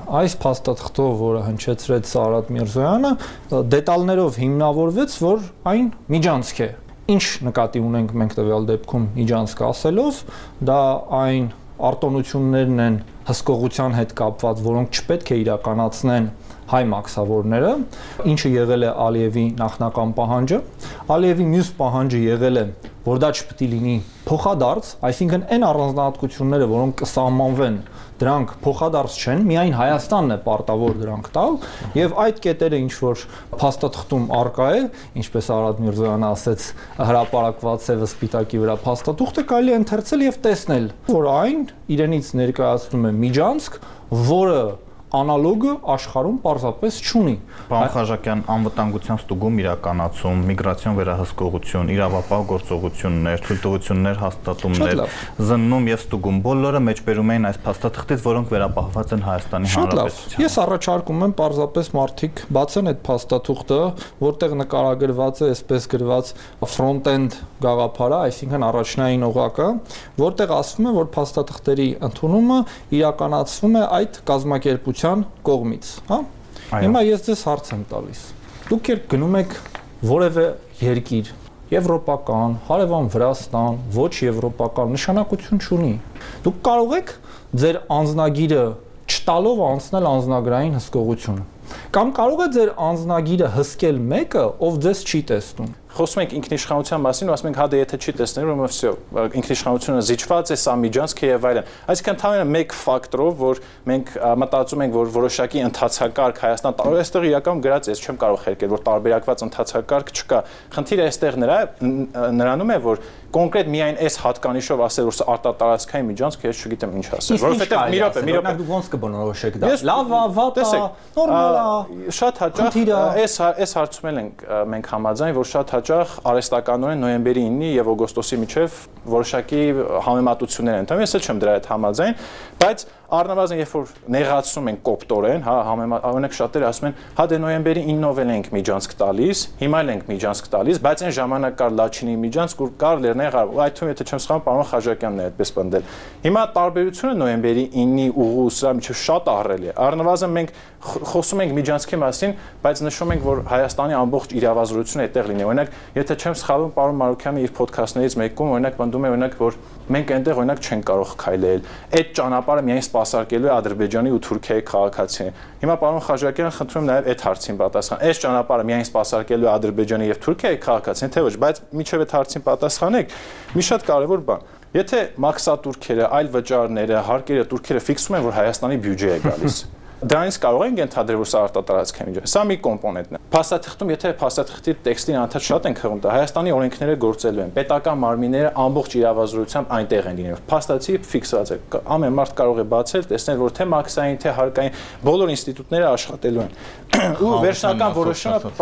այս փաստաթղթով, որը հնչեցրեց Սարհատ Միրզոյանը, դետալներով հիմնավորվեց, որ այն միջանցք է։ Ինչ նկատի ունենք մենք տվյալ դեպքում միջանցք ասելով, դա այն արտոնություններն են հսկողության հետ կապված, որոնք չպետք է իրականացնեն հայ մաքսավորները, ինչը եղել է Ալիևի նախնական պահանջը։ Ալիևի մյուս պահանջը եղել է, որ դա չպետք է լինի փոխադարձ, այսինքն այն առանձնահատկությունները, որոնք կսահմանվեն, դրանք փոխադարձ չեն, միայն Հայաստանն է պարտավոր դրանք տալ, եւ այդ կետերը ինչ որ փաստաթղթում արկա է, ինչպես Արադ Միրզոյանը ասաց, հրապարակված է սպիտակի վրա փաստաթուղթը կարելի է ընթերցել եւ տեսնել, որ այն իրենից ներկայացնում է միջանցք, որը անալոգը աշխարհում պարզապես չունի։ Պարոն Խաչատյան, անվտանգության ստուգում իրականացում, միգրացիոն վերահսկողություն, իրավապահ գործողություններ, թույլտվություններ հաստատումներ, զննում եւ ստուգում, բոլորը մեջբերում էին այս փաստաթղթից, որոնք վերապահված են Հայաստանի Հանրապետության։ Ես առաջարկում եմ պարզապես մարդիկ բացեն այդ փաստաթուղթը, որտեղ նկարագրված է այսպես գրված front-end գաղափարը, այսինքն առաջնային օղակը, որտեղ ասվում է, որ փաստաթղթերի ընդունումը իրականացվում է այդ կազմակերպության կողմից, հա? Հիմա ես ձեզ հարց եմ տալիս։ Դուք գնում եք որևէ երկիր, եվրոպական, հարևան Վրաստան, ոչ եվրոպական, նշանակություն չունի։ Դուք կարող եք ձեր անձնագիրը չտալով անցնել անձնագրային հսկողություն։ Կամ կարող է ձեր անձնագիրը հսկել մեկը, ով ձեզ չի տեսնում։ Խոսում ենք ինքնիշխանության մասին, ու ասում ենք, հա դե եթե չի տեսնել, ուրեմն վсё, ինքնիշխանությունը զիջված է, սա միջանցք է եւ այլն։ Այսինքն ընդհանրապես մեկ ֆակտորով, որ մենք մտածում ենք, որ որոշակի ընթացակարգ Հայաստան տարող այստեղ իրականում գրած է, ես չեմ կարող խելքել, որ տարբերակված ընթացակարգ չկա։ Խնդիրը այստեղ նրանում է, որ կոնկրետ միայն այս հատկանիշով ասել, որ արտատարածքային միջանցք, ես չգիտեմ ինչ ասել, որովհետեւ մի րոպե, դուք ոնց կբնորոշեք դա։ Լավ է, վատ է, նորմալ է։ Շատ հաճախ այս հարցում ենք մենք համաձայն, որ շատ հաճախ արհեստականորեն նոյեմբերի 9-ի եւ օգոստոսի միջև որոշակի համեմատություններ են տանում։ Ես էլ չեմ դրա հետ համաձայն, բայց առնվազն երբ որ նեղացնում են կոպտորեն, հա, օրինակ շատերը ասում են, հա դե նոյեմբերի 9-ով ենք միջանցք տալիս, հիմա ենք միջանցք տալիս, բայց այն ժամանակ կար Լաչինի միջանցք, որ կար Լեռնային այդ թվում եթե չեմ սխալվում, պարոն Խաչատյանն է այդպես պնդել։ Հիմա տարբերությունը նոյեմբերի 9-ի ուղու սրա միջև շատ ահռելի է։ Առնվազն մենք խոսում ենք միջանցքի մասին, բայց նշում ենք, որ Հայաստանի ամբողջ իրավազրույցությունը այդտեղ լինի։ Օրինակ, եթե չեմ սխալվում, պարոն Մարուքյանը իր ոդքասթներից մեկում օրինակ պնդում է, օրինակ, որ մենք այնտեղ օրինակ չենք կարող քայլել։ Այդ ճանապարհը միայն սպասարկելու է Ադրբեջանի ու Թուրքիայի քաղաքացիներին։ Հիմա պարոն Խաչատյան, խնդրում եմ նաև այդ հարցին պատասխան։ Այս ճանապարհը միայն սպասարկելու է Ադրբեջանի եւ Թուրքիայի քաղաքացիներին, թե ոչ, բայց միջև այդ հարցին պատասխանեք, մի շատ կարևոր բան։ Եթե մաքսատուրքերը, այլ վճարները, հարկերը տուրքերը ֆիքսում են, որ Հայաստանի բյուջե է գալիս, դրանից կարող ենք ենթադրել, որ սա արտատարածքային միջոց է։ Սա մի կոմպոնենտն է։ Փաստաթղթում, եթե փաստաթղթի տեքստին անդադ շատ ենք խմում, Հայաստանի օրենքները գործելու են, պետական մարմինները ամբողջ իրավազրույցությամբ այնտեղ են լինելու։ Փաստացի ֆիքսված է։ Ամեն մարդ կարող է բացել, տեսնել, որ թե մաքսային, թե հարկային բոլոր ինստիտուտները աշխատելու են։ Ու վերջնական որոշումը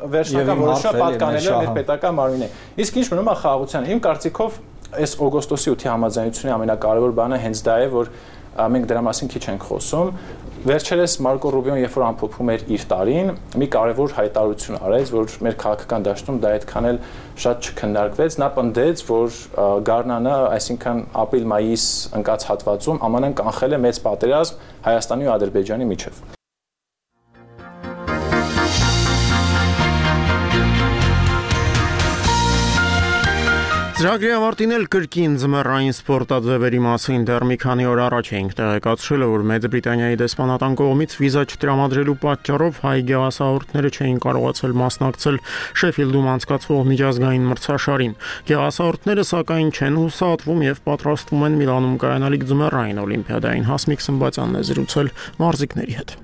պատկանելու է մեր պետական մարմիններին։ Իսկ ինչ մնում է խաղաղության։ Իմ կարծիքով այս օգոստոսի 8-ի համաձայնությունների ամենակարևոր բանը հենց դա է, որ մենք դրա մասին քիչ ենք խոսում։ Վերջերս Մարկո Ռուբիոն երբ որ ամփոփում էր իր տարին, մի կարևոր հայտարարություն արեց, որ մեր քաղաքական դաշտում դա այդքան էլ շատ չքննարկվեց։ Նա պնդեց, որ գարնանը, այսինքն ապրիլ-մայիս ընկած հատվածում ԱՄՆ-ն կանխել է մեծ պատերազմ Հայաստանի ու Ադրբեջանի միջև։ Ծրագրի ավարտին էլ կրկին ձմեռային սպորտաձևերի մասին դեռ մի քանի օր առաջ էինք տեղեկացրել, որ Մեծ Բրիտանիայի դեսպանատան կողմից վիզա չտրամադրելու պատճառով հայ գեղասահորդները չէին կարողացել մասնակցել Շեֆիլդում անցկացվող միջազգային մրցաշարին։ Գեղասահորդները սակայն չեն հուսահատվում եւ պատրաստվում են Միլանում կայանալիք ձմեռային օլիմպիադային։ Հասմիկ Սմբատյանն է զրուցել մարզիկների հետ։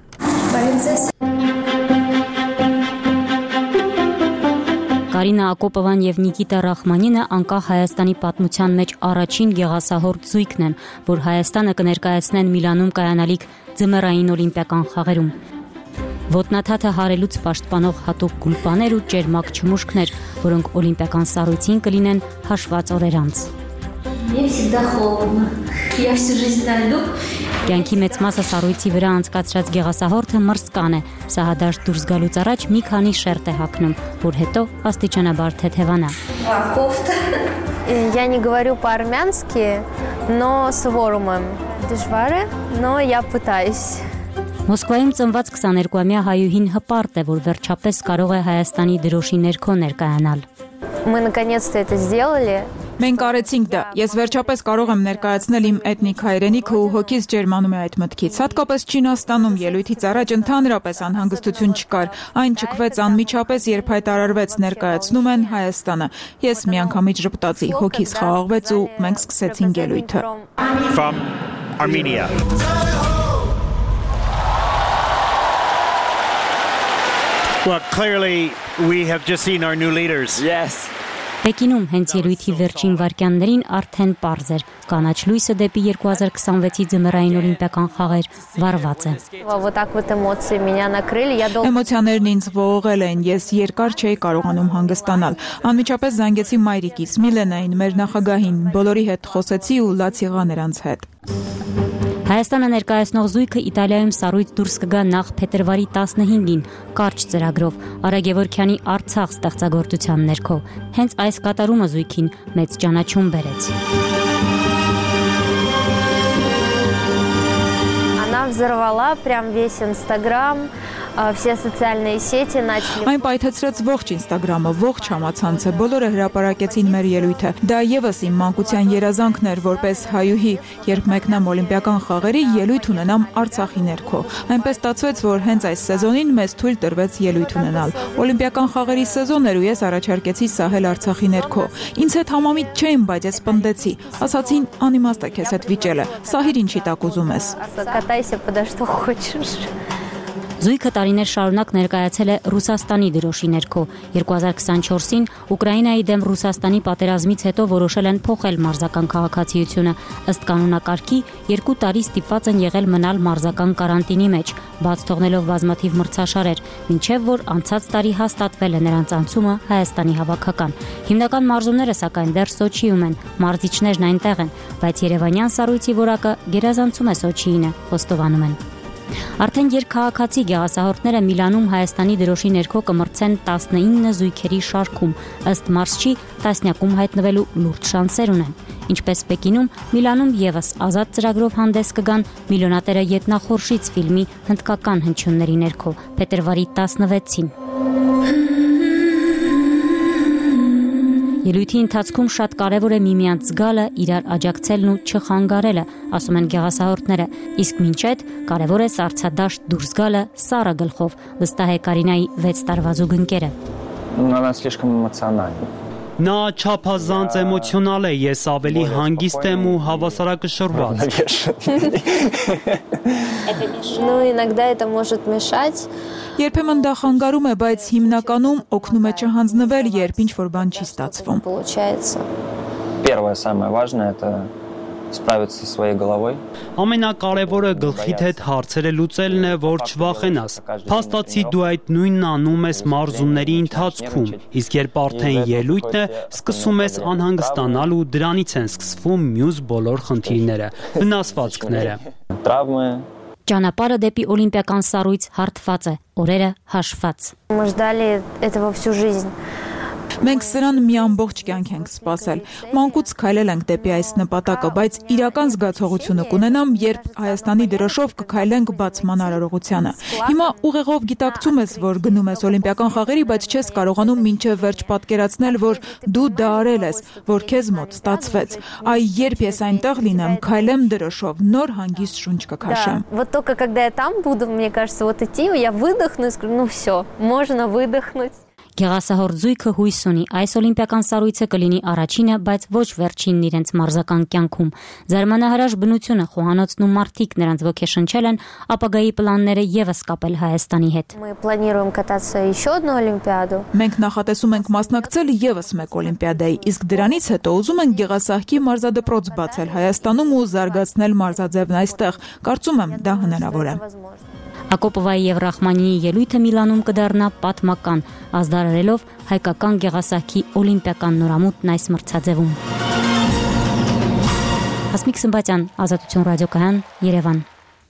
Կարինա Ակոպովան եւ Նիկիտա Ռախմանինը անկախ Հայաստանի պատմության մեջ առաջին գեղասահորդ զույգն են, որ Հայաստանը կներկայացնեն Միլանում կայանալիք ձմեռային օլիմպիական խաղերում։ Ոտնաթաթը հարելուց պաշտպանող հատուկ գուլպաներ ու ճերմակ չմուշկներ, որոնք օլիմպիական սառույցին կլինեն հաշված օրեր անց։ Мне всегда холодно. Я всю жизнь на льду. Կյանքի մեծ մասը սառույցի вրա անցկացրած գեղասահորդը մրսկան է։ Սահադաշտ դուրս գալուց առաջ մի քանի շերտ է հագնում, որ հետո աստիճանաբար թեթևանա։ Я не говорю по-армянски, но с ворумом. Дժվար է, но я пытаюсь. Մոսկվայում ծնված 22-ամյա հայուհին հպարտ է, որ վերջապես կարող է Հայաստանի դրոշի ներքո ներկայանալ։ Мы наконец-то это сделали. Մենք արեցինք դա։ Ես վերջապես կարող եմ ներկայացնել իմ էթնիկ հայրենիքը ու հոգիս ջերմանում է այդ մտքից։ Հատկապես Չինաստանում ելույթից առաջ ընդհանրապես անհանգստություն չկար։ Այն չքվեց անմիջապես, երբ հայտարարվեց ներկայացնում են Հայաստանը։ Ես միանգամից ժպտացի, հոգիս խաղաղվեց ու մենք սկսեցինք ելույթը։ From Armenia. Well, clearly we have just seen our new leaders. Yes. Պեկինում հենց ելույթի վերջին վայրկյաններին արդեն պարզ էր, կանաչ լույսը դեպի 2026-ի ձմեռային օլիմպիական խաղեր վառված է։ Вот так вот эмоции меня накрыли. Я долго Էմոցիաներն ինձ ողողել են, ես երկար չէի կարողանում հանգստանալ։ Անմիջապես զանգեցի մայրիկիս Միլենային, մեր նախագահին, բոլորի հետ խոսեցի ու լաց եղա նրանց հետ։ Հայաստանը ներկայացնող զույգը Իտալիայում սառույց դուրս կգա նախ փետրվարի 15-ին կարճ ծրագրով Արա Գևորգյանի Արցախ ստեղծագործության ներքո։ Հենց այս կատարումը զույգին մեծ ճանաչում բերեց։ Она взорвала прям весь Инстаграм, все социальные сети начали. Այն պայթեցրեց ողջ Ինստագրամը, ողջ համացանցը, բոլորը հրապարակեցին մեր ելույթը։ Դա եւս իմ մանկության երազանքն էր, որպես հայուհի, երբ մեկնամ օլիմպիական խաղերի, ելույթ ունենամ Արցախի ներքո։ Այնպես ստացվեց, որ հենց այս սեզոնին մեզ թույլ տրվեց ելույթ ունենալ։ Օլիմպիական խաղերի սեզոնն էր ու ես առաջարկեցի սահել Արցախի ներքո։ Ինձ հետ համամիտ չէին, բայց ես պնդեցի։ Ասացին, անիմաստ է քեզ հետ վիճելը։ Սահիր ինչի տակ ուզում ես։ Катайся, подо что хочешь. Զույգը տարիներ շարունակ ներկայացել է Ռուսաստանի դրոշի ներքո։ 2024-ին Ուկրաինայի դեմ Ռուսաստանի պատերազմից հետո որոշել են փոխել մարզական քաղաքացիությունը։ Ըստ կանոնակարգի 2 տարի ստիպված են եղել մնալ մարզական կարանտինի մեջ, բաց թողնելով բազմաթիվ մրցաշարեր, մինչև որ անցած տարի հաստատվել է նրանց անցումը Հայաստանի հավաքական։ Հիմնական մարզումները սակայն դեռ Սոչիում են, մարզիչներն այնտեղ են, բայց Երևանյան սառույցի որակը գերազանցում է Սոչիին, խոստովանում են։ Արդեն երկքաղաքացի գեղասահորդները Միլանում Հայաստանի դրոշի ներքո կմրցեն 19 զույգերի շարքում, ըստ մարզչի տասնյակում հայտնվելու լուրջ շանսեր ունեն։ Ինչպես Պեկինում, Միլանում եւս ազատ ծրագրով հանդես կգան Միլիոնատերը Ետնախորշից ֆիլմի հնդկական հնչյունների ներքո փետրվարի 16-ին։ Ելույթի ընթացքում շատ կարևոր է միմյանց զգալը, իրար աջակցելն ու չխանգարելը, ասում են գեղասահորդները, իսկ մինչ այդ կարևոր է սառցադաշտ դուրս գալը սառը գլխով, վստահ է Կարինայի 6 տարվա զուգընկերը։ Она слишком эмоциональна. Նա չափազանց էմոցիոնալ է, ես ավելի հանգիստ եմ ու հավասարակշռված։ Ну, иногда это может мешать. Երբեմն դա խանգարում է, բայց հիմնականում օգնում է չհանձնվել, երբ ինչ-որ բան չի ստացվում։ Получается. Первое самое важное это справиться со своей головой. Ամենակարևորը գլխիդ հետ հարցերը լուծելն է, որ չվախենաս։ Փաստացի դու այդ նույնն անում ես մարզումների ընթացքում, իսկ երբ արդեն ելույթն է, սկսում ես անհանգստանալ ու դրանից են սկսվում մյուս բոլոր խնդիրները, վնասվածքները։ Травмы. Ճանապարհը դեպի օլիմպիական սառույց հարթված է, օրերը հաշված։ Мы ждали этого всю жизнь. Մենք սրան մի ամբողջ կյանք ենք սպասել։ Մանկուց քայլել ենք դեպի այս նպատակը, բայց իրական զգացողությունը կունենամ, երբ Հայաստանի դրոշով կքայլենք բացման արարողությանը։ Հիմա ուղեղով գիտակցում ես, որ գնում ես օլիմպիական խաղերի, բայց չես կարողանում մինչև վերջ պատկերացնել, որ դու դա արել ես, որ քեզ մոտ ստացվեց։ Այ երբ ես այնտեղ լինեմ, քայլեմ դրոշով, նոր հանգիստ շունչ կքաշեմ։ Вот только когда я там буду, мне кажется, вот идти, я выдохну и скажу, ну все, можно выдохнуть. Գեղասահորդ զույգը հույս ունի այս օլիմպիական սառույցը կլինի առաջինը, բայց ոչ վերջինն իրենց մարզական կյանքում։ Զարմանահրաշ բնությունը, խոհանոցն ու մարդիկ նրանց ոգեշնչել են ապագայի պլանները եւս կապել Հայաստանի հետ։ Мы планируем кататься еще одну олимпиаду. Մենք նախատեսում ենք մասնակցել եւս մեկ օլիմպիադայի, իսկ դրանից հետո ուզում ենք գեղասահքի մարզադպրոց բացել Հայաստանում ու զարգացնել մարզաձևն այստեղ։ Կարծում եմ, դա հնարավոր է։ Ակոպովայի եւ Ռախմանինի ելույթը Միլանում կդառնա պատմական, ազդարարելով հայկական գեղասահքի օլիմպիական նորամուտն այս մրցաձևում։ Հասմիկ Սմբատյան, Ազատություն ռադիոկայան, Երևան։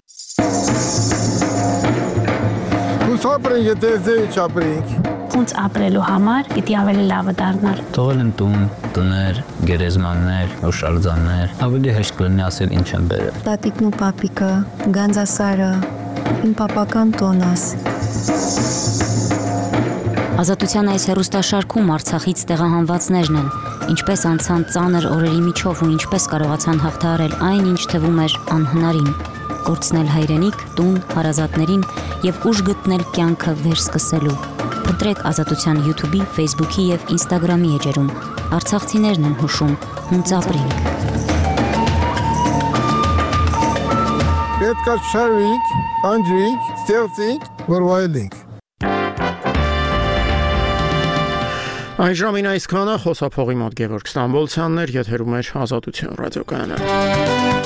Ուսապրեն եթե ձեի չապրենք։ Ոնց ապրելու համար պիտի ավելի լավը դառնալ։ Թողել են տուն, տներ, գերեզմաններ, հուշարձաններ, ավելի հեշտ կլինի ասել ինչ են բերել։ Տատիկն ու պապիկը, գանձասարը, Իմ պապական տոնաս։ Ազատության այս հեռուստաշարքում Արցախից տեղահանվածներն են, ինչպես անցան ծանր օրերի միջով ու ինչպես կարողացան հաղթահարել այն, ինչ թվում էր անհնարին, կորցնել հայրենիք, տուն, հարազատներին եւ ուժ գտնել կյանքը վերսկսելու։ Ընտրեք Ազատության YouTube-ի, Facebook-ի եւ Instagram-ի էջերում։ Արցախցիներն են հուշում, հունց ապրենք։ Պետք է շարվենք, անջրենք, ստեղծենք, որ վայելենք։ Այժմին այսքանը խոսափողի մոտ Գևորգ Ստամբոլցյանն էր, եթերում էր Ազատություն ռադիոկայանը։